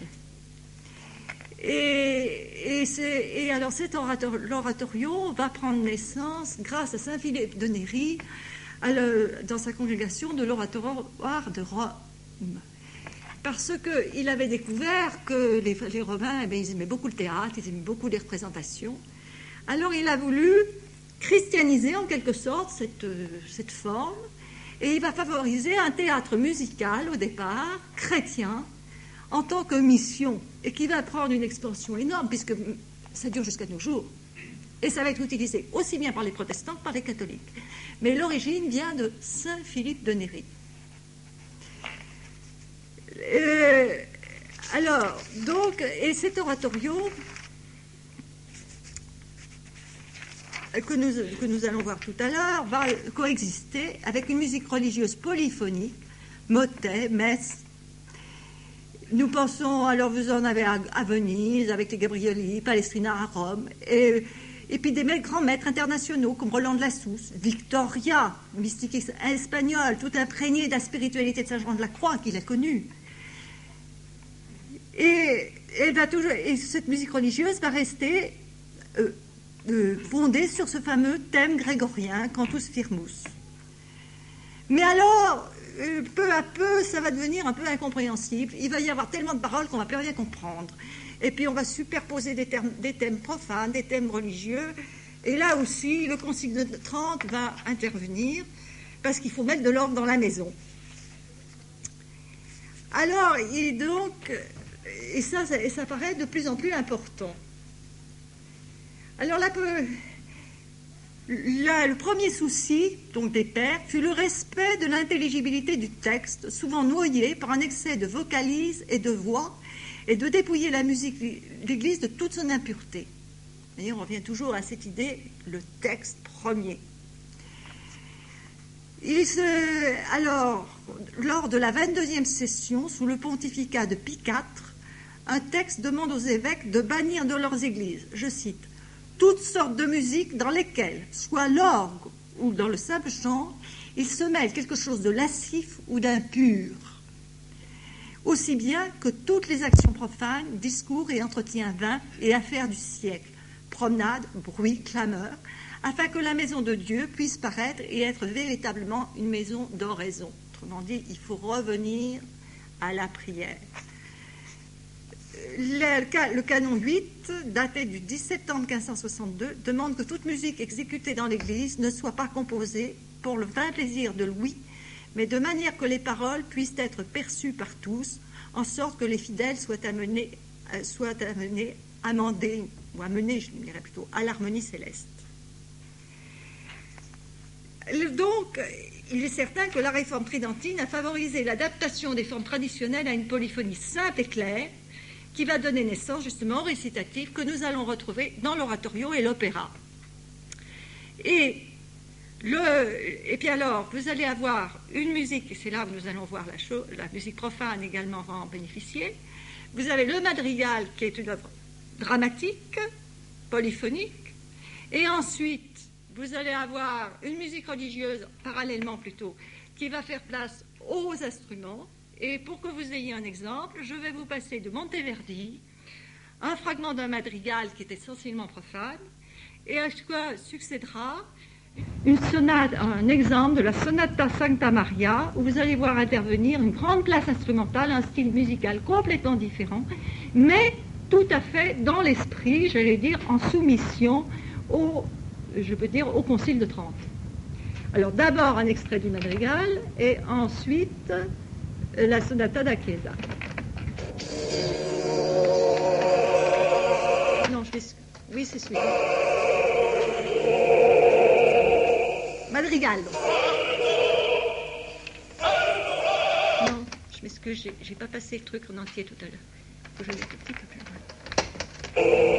Speaker 1: Et, et, c'est, et alors cet orator, l'oratorio va prendre naissance grâce à saint Philippe de Néri à le, dans sa congrégation de l'oratoire de Rome. Parce qu'il avait découvert que les, les Romains, eh bien, ils aimaient beaucoup le théâtre, ils aimaient beaucoup les représentations. Alors il a voulu christianiser en quelque sorte cette, cette forme, et il va favoriser un théâtre musical au départ, chrétien, en tant que mission, et qui va prendre une expansion énorme, puisque ça dure jusqu'à nos jours. Et ça va être utilisé aussi bien par les protestants que par les catholiques. Mais l'origine vient de saint Philippe de Néri. Euh, alors, donc, et cet oratorio que nous, que nous allons voir tout à l'heure va coexister avec une musique religieuse polyphonique, motets, messes. Nous pensons, alors vous en avez à, à Venise, avec les Gabrieli, Palestrina à Rome, et, et puis des grands maîtres internationaux comme Roland de la Sousse, Victoria, mystique espagnole, tout imprégné de la spiritualité de Saint Jean de la Croix qu'il a connue. Et, elle va toujours, et cette musique religieuse va rester euh, euh, fondée sur ce fameux thème grégorien, Cantus Firmus. Mais alors, euh, peu à peu, ça va devenir un peu incompréhensible. Il va y avoir tellement de paroles qu'on ne va plus rien comprendre. Et puis on va superposer des, termes, des thèmes profanes, des thèmes religieux. Et là aussi, le Concile de Trente va intervenir, parce qu'il faut mettre de l'ordre dans la maison. Alors, et donc, et ça, ça, et ça paraît de plus en plus important. Alors là, là, le premier souci, donc des pères, fut le respect de l'intelligibilité du texte, souvent noyé par un excès de vocalises et de voix, et de dépouiller la musique d'Église de toute son impureté. Et on revient toujours à cette idée, le texte premier. Il se, alors, lors de la vingt-deuxième session, sous le pontificat de Pie quatre, un texte demande aux évêques de bannir de leurs églises, je cite, toutes sortes de musiques dans lesquelles, soit l'orgue ou dans le simple chant, il se mêle quelque chose de lascif ou d'impur, aussi bien que toutes les actions profanes, discours et entretiens vains et affaires du siècle, promenades, bruits, clameurs, afin que la maison de Dieu puisse paraître et être véritablement une maison d'oraison. Autrement dit, il faut revenir à la prière. Le, le canon huit, daté du dix-sept septembre quinze cent soixante-deux, demande que toute musique exécutée dans l'Église ne soit pas composée pour le vain plaisir de l'ouïe, mais de manière que les paroles puissent être perçues par tous, en sorte que les fidèles soient amenés, euh, soient amenés, amendés, ou amenés, je dirais plutôt, à l'harmonie céleste. Donc, il est certain que la réforme tridentine a favorisé l'adaptation des formes traditionnelles à une polyphonie simple et claire, qui va donner naissance justement au récitatif que nous allons retrouver dans l'oratorio et l'opéra. Et, le, et puis alors, vous allez avoir une musique, et c'est là où nous allons voir la, chose, la musique profane également va en bénéficier. Vous avez le madrigal, qui est une œuvre dramatique, polyphonique, et ensuite, vous allez avoir une musique religieuse, parallèlement plutôt, qui va faire place aux instruments. Et pour que vous ayez un exemple, je vais vous passer de Monteverdi, un fragment d'un madrigal qui est essentiellement profane, et à quoi succédera une sonate, un exemple de la Sonata Sancta Maria, où vous allez voir intervenir une grande place instrumentale, un style musical complètement différent, mais tout à fait dans l'esprit, j'allais dire, en soumission au, je peux dire, au Concile de Trente. Alors d'abord un extrait du madrigal, et ensuite la Sonata da Chiesa. Non, je vais... Oui, c'est celui-là. Madrigal. Non, je m'excuse, j'ai, j'ai pas passé le truc en entier tout à l'heure. Faut que je mette un petit peu plus loin.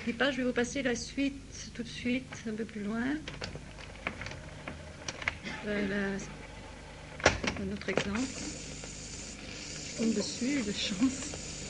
Speaker 1: prie pas, je vais vous passer la suite tout de suite, un peu plus loin. Voilà, un autre exemple. Je tombe dessus, de chance.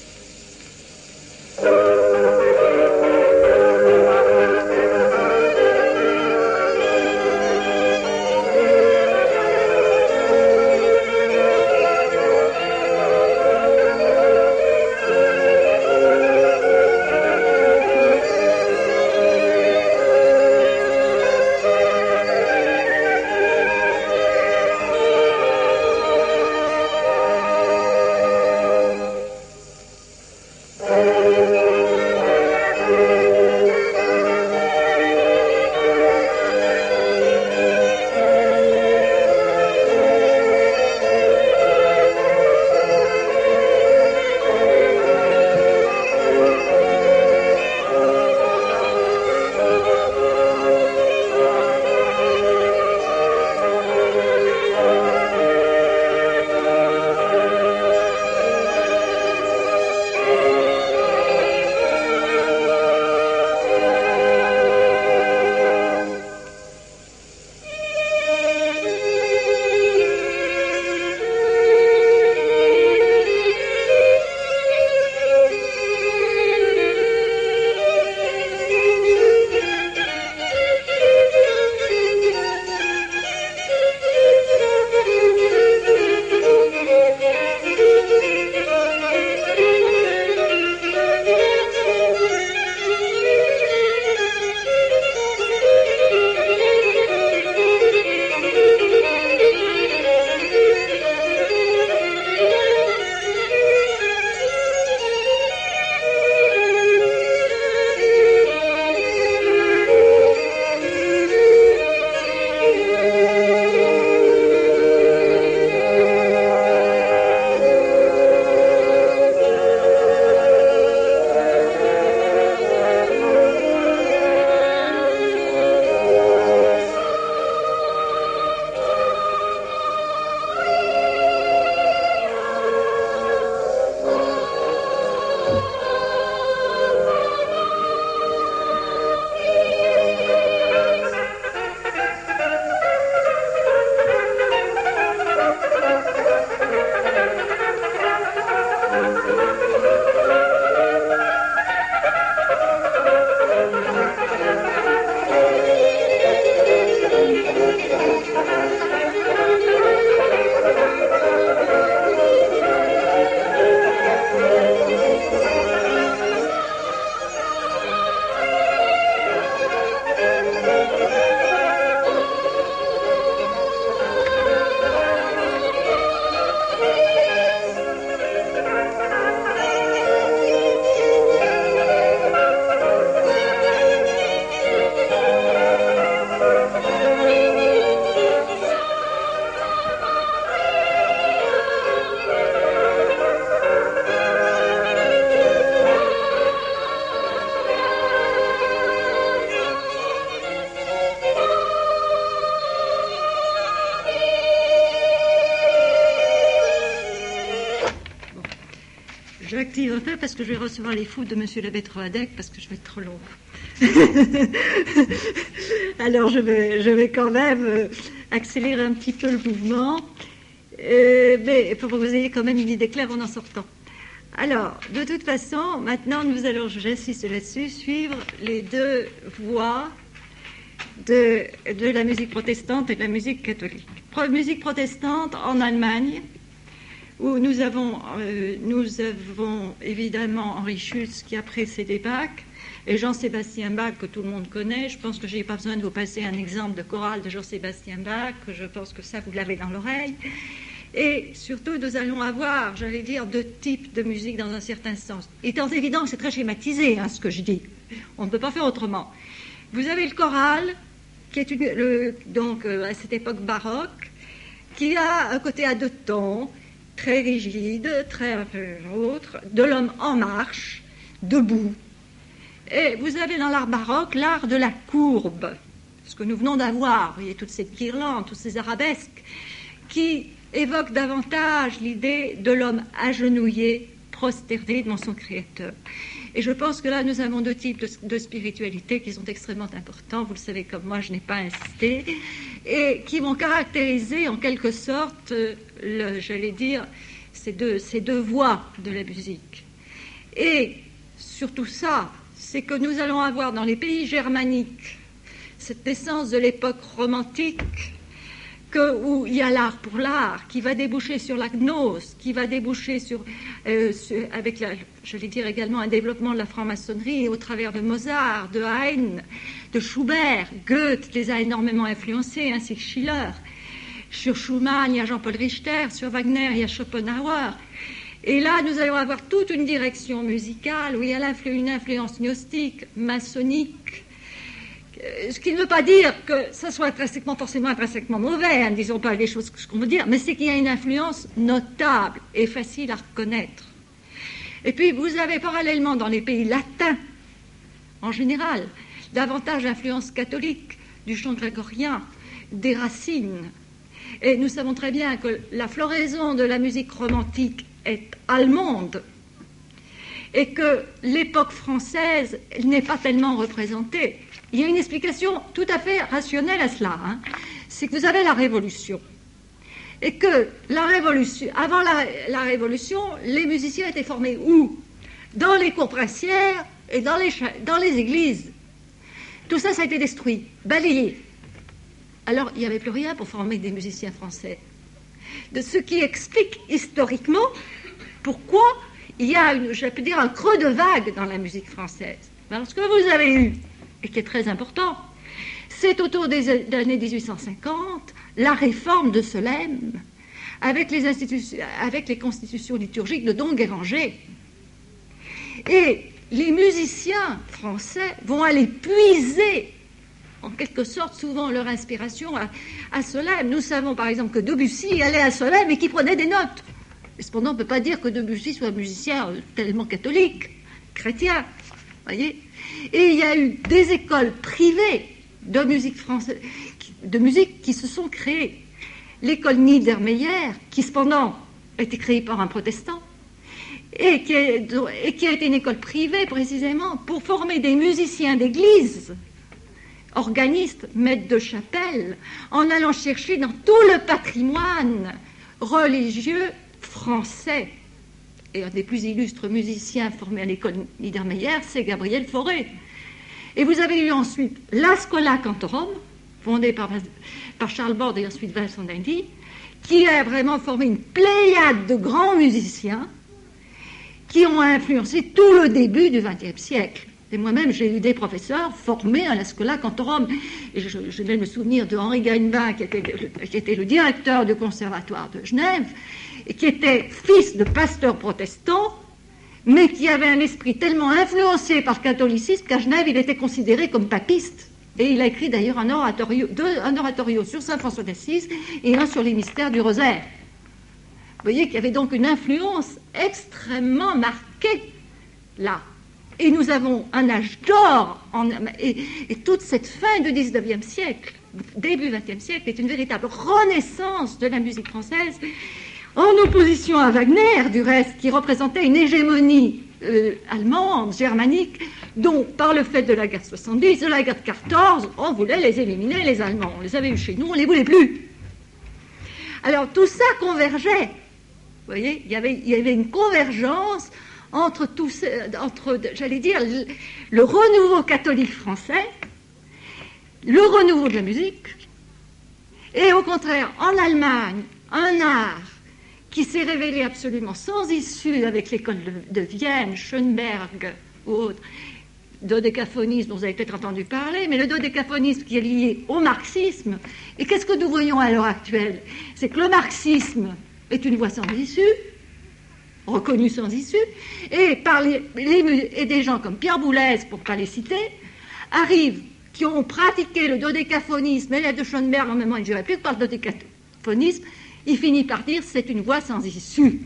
Speaker 1: Je active un peu parce que je vais recevoir les foudres de Monsieur l'abbé Troadec parce que je vais être trop longue. Alors je vais, je vais quand même accélérer un petit peu le mouvement, euh, mais pour que vous ayez quand même une idée claire en en sortant. Alors, de toute façon, maintenant nous allons, j'insiste là-dessus, suivre les deux voies de, de la musique protestante et de la musique catholique. Pro, musique protestante en Allemagne, où nous avons, euh, nous avons évidemment Henri Schütz qui a précédé Bach, et Jean-Sébastien Bach que tout le monde connaît. Je pense que je n'ai pas besoin de vous passer un exemple de chorale de Jean-Sébastien Bach, je pense que ça vous l'avez dans l'oreille. Et surtout, nous allons avoir, j'allais dire, deux types de musique dans un certain sens. Étant évident que c'est très schématisé, hein, ce que je dis. On ne peut pas faire autrement. Vous avez le choral, qui est une, le, donc euh, à cette époque baroque, qui a un côté à deux tons, très rigide, très autre, de l'homme en marche, debout. Et vous avez dans l'art baroque l'art de la courbe, ce que nous venons d'avoir, vous voyez, toutes ces guirlandes, toutes ces arabesques, qui évoquent davantage l'idée de l'homme agenouillé, prosterné devant son Créateur. Et je pense que là, nous avons deux types de, de spiritualité qui sont extrêmement importants. Vous le savez comme moi, je n'ai pas insisté. Et qui vont caractériser en quelque sorte, le, j'allais dire, ces deux, ces deux voies de la musique. Et surtout ça, c'est que nous allons avoir dans les pays germaniques cette naissance de l'époque romantique, que, où il y a l'art pour l'art, qui va déboucher sur la gnose, qui va déboucher sur, euh, sur avec, la, j'allais dire également, un développement de la franc-maçonnerie au travers de Mozart, de Haydn, de Schubert. Goethe les a énormément influencés, ainsi que Schiller. Sur Schumann, il y a Jean-Paul Richter, sur Wagner, il y a Schopenhauer. Et là, nous allons avoir toute une direction musicale où il y a l'influ- une influence gnostique, maçonnique, ce qui ne veut pas dire que ça soit intrinsèquement, forcément intrinsèquement mauvais, hein, disons pas les choses qu'on veut dire, mais c'est qu'il y a une influence notable et facile à reconnaître. Et puis, vous avez parallèlement dans les pays latins, en général, davantage d'influence catholique, du chant grégorien, des racines. Et nous savons très bien que la floraison de la musique romantique est allemande et que l'époque française n'est pas tellement représentée. Il y a une explication tout à fait rationnelle à cela. Hein. C'est que vous avez la Révolution. Et que la Révolution, avant la, la Révolution, les musiciens étaient formés où? Dans les cours princières et dans les, dans les églises. Tout ça, ça a été détruit, balayé. Alors, il n'y avait plus rien pour former des musiciens français. De ce qui explique historiquement pourquoi il y a, une, je peux dire, un creux de vague dans la musique française. Alors, ce que vous avez eu, et qui est très important, c'est autour des années dix-huit cent cinquante, la réforme de Solesmes, avec les, avec les constitutions liturgiques de Don Guéranger. Et les musiciens français vont aller puiser, en quelque sorte, souvent leur inspiration à, à Solesmes. Nous savons, par exemple, que Debussy allait à Solesmes et qu'il prenait des notes. Cependant, on ne peut pas dire que Debussy soit un musicien tellement catholique, chrétien, voyez. Et il y a eu des écoles privées de musique française, de musique qui se sont créées. L'école Niedermeyer, qui cependant a été créée par un protestant, et qui, est, et qui a été une école privée précisément pour former des musiciens d'église, organistes, maîtres de chapelle, en allant chercher dans tout le patrimoine religieux français. Et un des plus illustres musiciens formés à l'école Niedermeyer, c'est Gabriel Fauré. Et vous avez eu ensuite la Schola Cantorum, fondée par, par Charles Borde et ensuite Vincent d'Indy, qui a vraiment formé une pléiade de grands musiciens qui ont influencé tout le début du vingtième siècle. Et moi-même, j'ai eu des professeurs formés à la Schola Cantorum. Et je, je vais me souvenir de Henri Gainbin, qui était, qui était le directeur du conservatoire de Genève, et qui était fils de pasteur protestant, mais qui avait un esprit tellement influencé par le catholicisme qu'à Genève, il était considéré comme papiste. Et il a écrit d'ailleurs un oratorio, deux, un oratorio sur saint François d'Assise et un sur les mystères du rosaire. Vous voyez qu'il y avait donc une influence extrêmement marquée là. Et nous avons un âge d'or, en, et, et toute cette fin du dix-neuvième siècle, début vingtième siècle, est une véritable renaissance de la musique française, en opposition à Wagner, du reste, qui représentait une hégémonie euh, allemande, germanique, dont, par le fait de la guerre de soixante-dix, de la guerre de quatorze, on voulait les éliminer, les Allemands. On les avait eus chez nous, on ne les voulait plus. Alors, tout ça convergeait. Vous voyez, il y avait, il y avait une convergence entre tous, entre, j'allais dire, le, le renouveau catholique français, le renouveau de la musique, et au contraire, en Allemagne, un art qui s'est révélé absolument sans issue avec l'école de, de Vienne, Schoenberg ou autres, dodécaphonisme dont vous avez peut-être entendu parler, mais le dodécaphonisme qui est lié au marxisme. Et qu'est-ce que nous voyons à l'heure actuelle? C'est que le marxisme est une voie sans issue, reconnue sans issue, et, par les, les, et des gens comme Pierre Boulez, pour ne pas les citer, arrivent, qui ont pratiqué le dodécaphonisme et l'aide de Schoenberg en même temps, il ne dirait plus que par le dodécaphonisme, il finit par dire c'est une voie sans issue.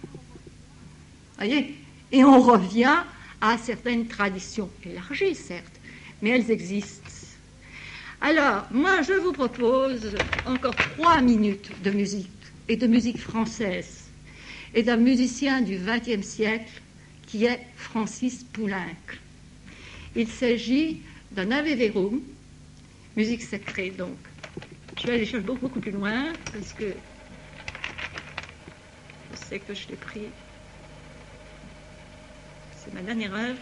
Speaker 1: Voyez? Et on revient à certaines traditions élargies, certes, mais elles existent. Alors, moi, je vous propose encore trois minutes de musique, et de musique française, et d'un musicien du vingtième siècle qui est Francis Poulenc. Il s'agit d'un Ave Verum, musique sacrée donc. Je vais aller chercher beaucoup, beaucoup plus loin parce que je sais que je l'ai pris. C'est ma dernière œuvre.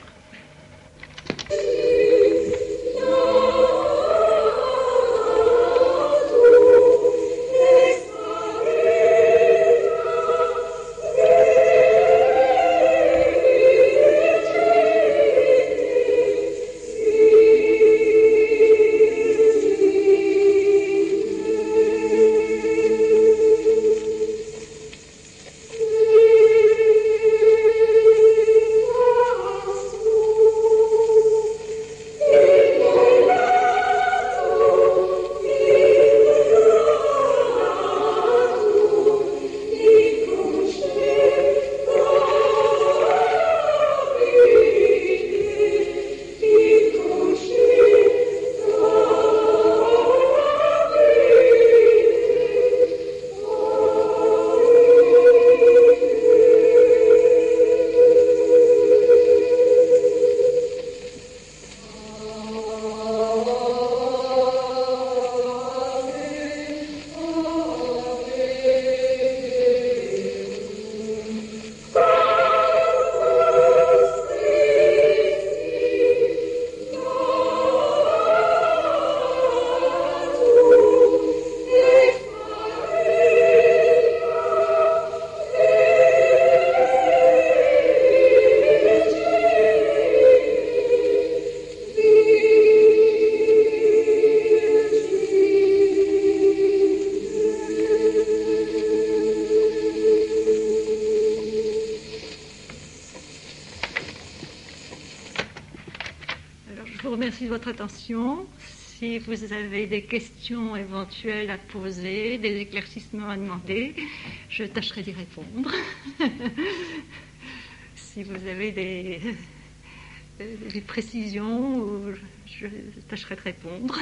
Speaker 1: Merci de votre attention. Si vous avez des questions éventuelles à poser, des éclaircissements à demander, je tâcherai d'y répondre. Si vous avez des, des précisions, je tâcherai de répondre.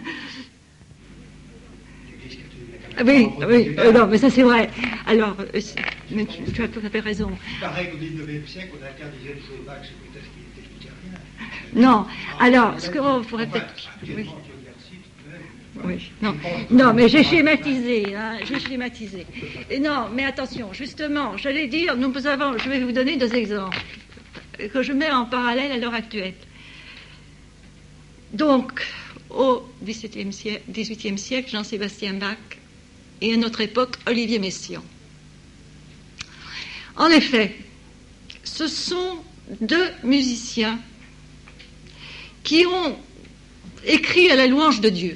Speaker 1: Oui, oui, euh, non, mais ça c'est vrai. Alors, euh, mais tu, tu as tout à fait raison.
Speaker 2: Il paraît qu'au dix-neuvième siècle, on interdisait de jouer au Bach, c'est peut-être qu'il était luthérien.
Speaker 1: Non, alors, ce qu'on pourrait peut-être... Oui. Oui, non, non, mais j'ai schématisé, hein, j'ai schématisé. Et non, mais attention, justement, j'allais dire, nous avons, je vais vous donner deux exemples que je mets en parallèle à l'heure actuelle. Donc, au dix-septième siècle, dix-huitième siècle, Jean-Sébastien Bach, et à notre époque, Olivier Messiaen. En effet, ce sont deux musiciens qui ont écrit à la louange de Dieu.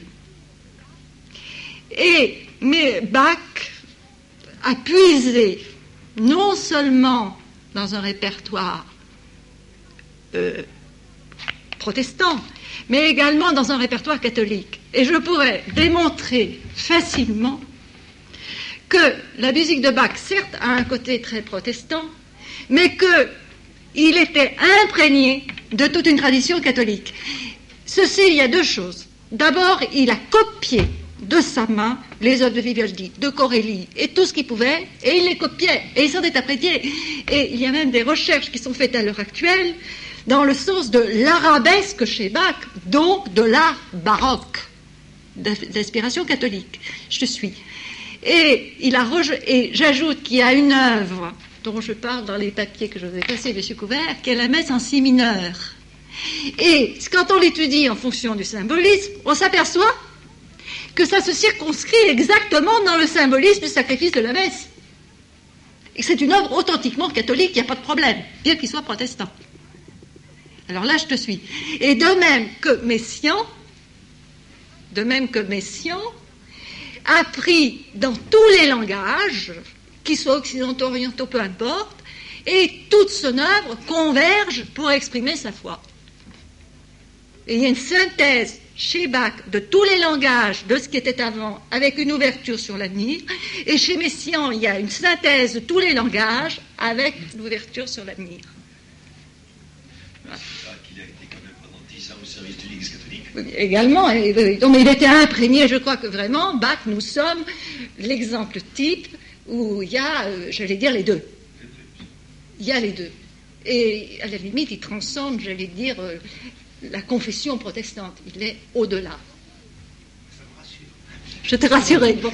Speaker 1: Et, mais Bach a puisé non seulement dans un répertoire euh, protestant, mais également dans un répertoire catholique. Et je pourrais démontrer facilement que la musique de Bach, certes, a un côté très protestant, mais qu'il était imprégné de toute une tradition catholique. Ceci, il y a deux choses. D'abord, il a copié de sa main les œuvres de Vivaldi, de Corelli, et tout ce qu'il pouvait, et il les copiait, et il s'en est approprié. Et il y a même des recherches qui sont faites à l'heure actuelle dans le sens de l'arabesque chez Bach, donc de l'art baroque, d'inspiration catholique. Je te suis. Et, il a reje- et j'ajoute qu'il y a une œuvre dont je parle dans les papiers que je vous ai passés, monsieur Couvert, qui est la messe en si mineur. Et quand on l'étudie en fonction du symbolisme, on s'aperçoit que ça se circonscrit exactement dans le symbolisme du sacrifice de la messe. Et c'est une œuvre authentiquement catholique, il n'y a pas de problème, bien qu'il soit protestant. Alors là, je te suis. Et de même que Messiaen, de même que Messiaen, a pris dans tous les langages, qu'ils soient occidentaux, orientaux, peu importe, et toute son œuvre converge pour exprimer sa foi. Et il y a une synthèse chez Bach de tous les langages de ce qui était avant, avec une ouverture sur l'avenir, et chez Messiaen, il y a une synthèse de tous les langages avec l'ouverture sur l'avenir. Voilà.
Speaker 3: Il a été quand même pendant dix ans au service de l'Église catholique.
Speaker 1: Oui, également, et, donc, il était imprégné, je crois que vraiment, Bach, nous sommes l'exemple type où il y a, euh, j'allais dire, les deux. Il y a les deux. Et à la limite, il transcende, j'allais dire, euh, la confession protestante. Il est au-delà.
Speaker 2: Ça me rassure.
Speaker 1: Je t'ai rassuré. Bon.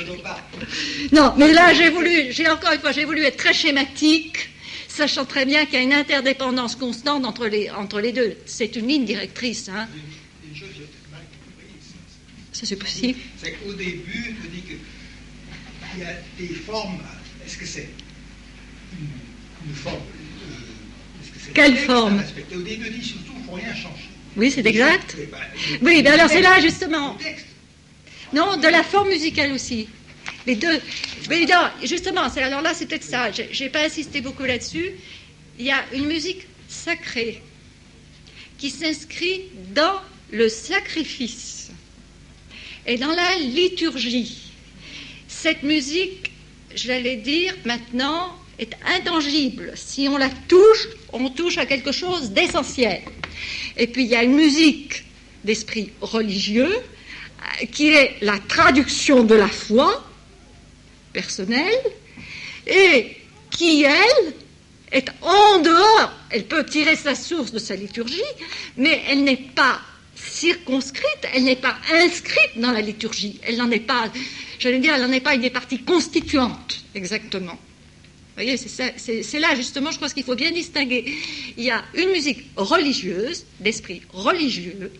Speaker 1: Non, mais là, j'ai voulu, j'ai encore une fois, j'ai voulu être très schématique, sachant très bien qu'il y a une interdépendance constante entre les, entre les deux. C'est une ligne directrice. Hein.
Speaker 2: Une chose, j'ai peut-être mal compris. Ça,
Speaker 1: Ça, c'est possible.
Speaker 2: c'est qu'au début, tu dis qu'il y a des formes. Est-ce que c'est une, une forme euh, est-ce que c'est
Speaker 1: Quelle
Speaker 2: texte
Speaker 1: forme?
Speaker 2: à respecter? Au début, tu dis surtout, il ne faut rien changer.
Speaker 1: Oui, c'est exact.
Speaker 2: Eh ben,
Speaker 1: Oui, mais alors c'est là,
Speaker 2: le
Speaker 1: justement.
Speaker 2: texte.
Speaker 1: Non, de la forme musicale aussi. Les deux. Mais non, justement, c'est, alors là, c'est peut-être ça. Je n'ai pas insisté beaucoup là-dessus. Il y a une musique sacrée qui s'inscrit dans le sacrifice et dans la liturgie. Cette musique, j'allais dire, maintenant, est intangible. Si on la touche, on touche à quelque chose d'essentiel. Et puis, il y a une musique d'esprit religieux qui est la traduction de la foi personnelle et qui, elle, est en dehors. Elle peut tirer sa source de sa liturgie, mais elle n'est pas circonscrite, elle n'est pas inscrite dans la liturgie. Elle n'en est pas, j'allais dire, elle n'en est pas une des parties constituantes, exactement. Vous voyez, c'est, ça, c'est, c'est là, justement, je crois qu'il faut bien distinguer. Il y a une musique religieuse, d'esprit religieux,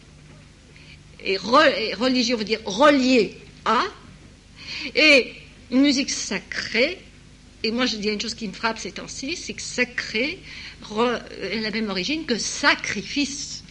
Speaker 1: et, re, et religieux veut dire relié à, et une musique sacrée. Et moi, je dis une chose qui me frappe ces temps-ci, c'est que sacré re, a la même origine que sacrifice.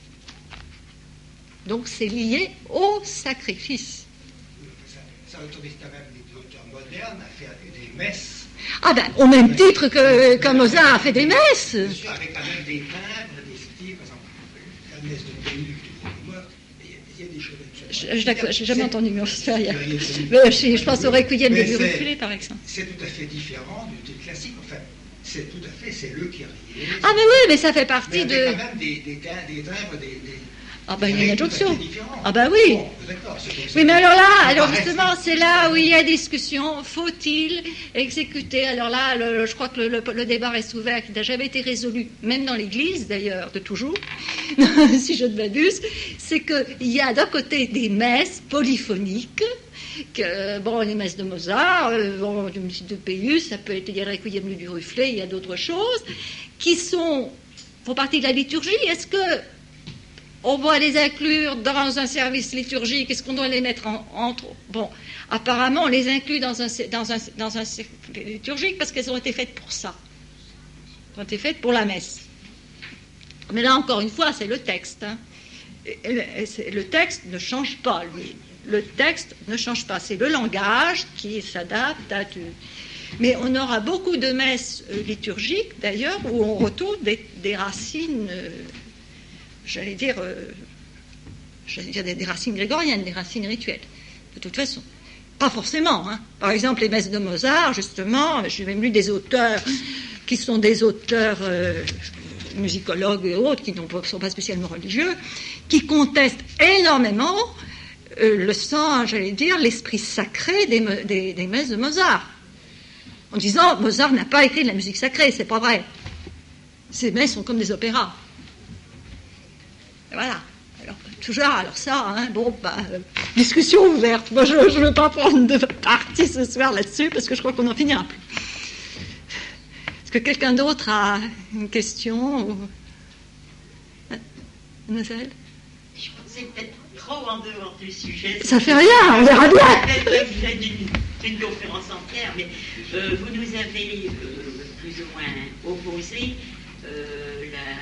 Speaker 1: Donc, c'est lié au sacrifice.
Speaker 2: Ça, ça autorise quand même les auteurs modernes à faire des messes.
Speaker 1: Ah ben, au même titre que, que Mozart a fait des messes.
Speaker 2: Bien sûr, avec quand même des timbres, des styles, par exemple, la messe de Bélu, il y a des choses.
Speaker 1: Je n'ai jamais entendu Mozart. Je, je pense au Requiem de Buruflé, par exemple.
Speaker 2: C'est tout à fait différent du thé classique. Enfin, c'est tout à fait, c'est le Kyrie.
Speaker 1: Ah mais oui, mais ça fait partie
Speaker 2: mais
Speaker 1: de...
Speaker 2: Il y a quand même des, des, des timbres, des... des
Speaker 1: Ah ben, il y a une injonction. Ah
Speaker 2: ben
Speaker 1: ben oui.
Speaker 2: Bon, d'accord, c'est comme ça.
Speaker 1: Oui, mais alors là, alors justement, c'est là où il y a discussion. Faut-il exécuter? Alors là, le, je crois que le, le, le débat reste ouvert, qui n'a jamais été résolu, même dans l'Église d'ailleurs, de toujours, si je ne m'abuse. C'est qu'il y a d'un côté des messes polyphoniques, que, bon, les messes de Mozart, euh, bon, de musique de Péus, ça peut être des Requiem du Buruflé, il y a d'autres choses, qui sont, font partie de la liturgie. Est-ce que on doit les inclure dans un service liturgique? Est-ce qu'on doit les mettre en, entre... Bon, apparemment, on les inclut dans un, dans un, dans un service liturgique parce qu'elles ont été faites pour ça. Elles ont été faites pour la messe. Mais là, encore une fois, c'est le texte. Hein. Et, et, et le texte ne change pas, lui. Le texte ne change pas. C'est le langage qui s'adapte à... Tu... Mais on aura beaucoup de messes euh, liturgiques, d'ailleurs, où on retrouve des, des racines... Euh, j'allais dire, euh, j'allais dire des, des racines grégoriennes, des racines rituelles, de toute façon. Pas forcément. Hein. Par exemple, les messes de Mozart, justement, j'ai même lu des auteurs qui sont des auteurs euh, musicologues et autres, qui ne sont pas spécialement religieux, qui contestent énormément euh, le sang, j'allais dire, l'esprit sacré des, des, des messes de Mozart. En disant, Mozart n'a pas écrit de la musique sacrée, c'est pas vrai. Ces messes sont comme des opéras. Voilà. Alors, toujours, alors ça, hein, bon, bah, euh, discussion ouverte. Moi, je ne veux pas prendre de parti ce soir là-dessus, parce que je crois qu'on n'en finira plus. Est-ce que quelqu'un d'autre a une question ou... Mademoiselle?
Speaker 4: Je crois que c'est peut-être trop en dehors du sujet.
Speaker 1: Ça fait rien, on verra bien.
Speaker 4: C'est d'une, d'une conférence entière, mais euh, vous nous avez euh, plus ou moins opposé euh, la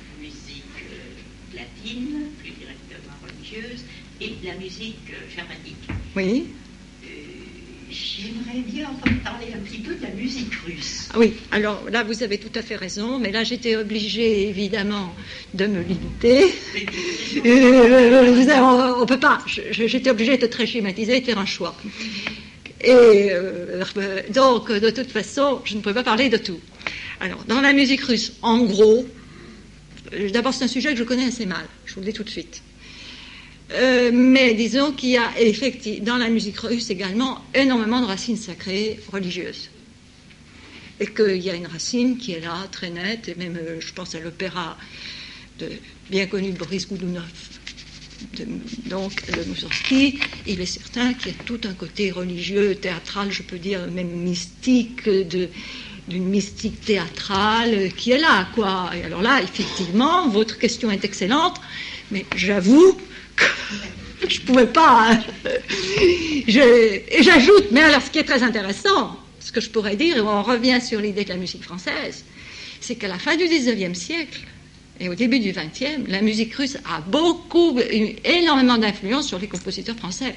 Speaker 4: latine, plus directement religieuse, et la musique euh, germanique.
Speaker 1: Oui.
Speaker 4: Euh, j'aimerais bien entendre parler un petit peu de la musique russe.
Speaker 1: Ah oui, alors là, vous avez tout à fait raison, mais là, j'étais obligée, évidemment, de me limiter. euh, vous avez, on ne peut pas, je, j'étais obligée de très schématiser et de faire un choix. Et euh, donc, de toute façon, je ne pouvais pas parler de tout. Alors, dans la musique russe, en gros, d'abord, c'est un sujet que je connais assez mal, je vous le dis tout de suite. Euh, mais disons qu'il y a effectivement, dans la musique russe également, énormément de racines sacrées religieuses. et qu'il y a une racine qui est là, très nette, et même, euh, je pense à l'opéra de, bien connu de Boris Goulounov, de, donc de Moussorgsky, il est certain qu'il y a tout un côté religieux, théâtral, je peux dire même mystique, de, d'une mystique théâtrale qui est là, quoi. Et alors là, effectivement, votre question est excellente, mais j'avoue que je ne pouvais pas. Hein. Je, et j'ajoute, mais alors ce qui est très intéressant, ce que je pourrais dire, et on revient sur l'idée de la musique française, c'est qu'à la fin du dix-neuvième siècle, et au début du vingtième, la musique russe a beaucoup, énormément d'influence sur les compositeurs français.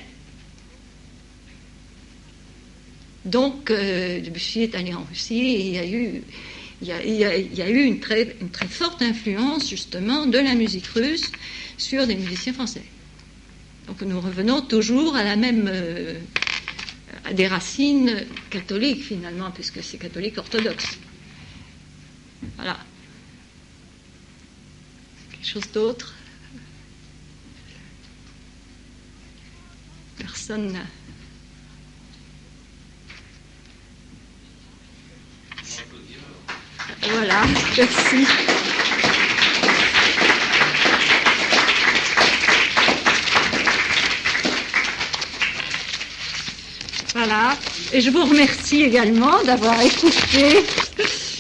Speaker 1: Donc, euh, Debussy est allé en Russie et il y a eu, il y a, il y a, il y a eu une, très, une très forte influence, justement, de la musique russe sur des musiciens français. Donc, nous revenons toujours à la même, euh, à des racines catholiques, finalement, puisque c'est catholique orthodoxe. Voilà. Chose d'autre? Personne. Voilà, merci. Voilà, et je vous remercie également d'avoir écouté.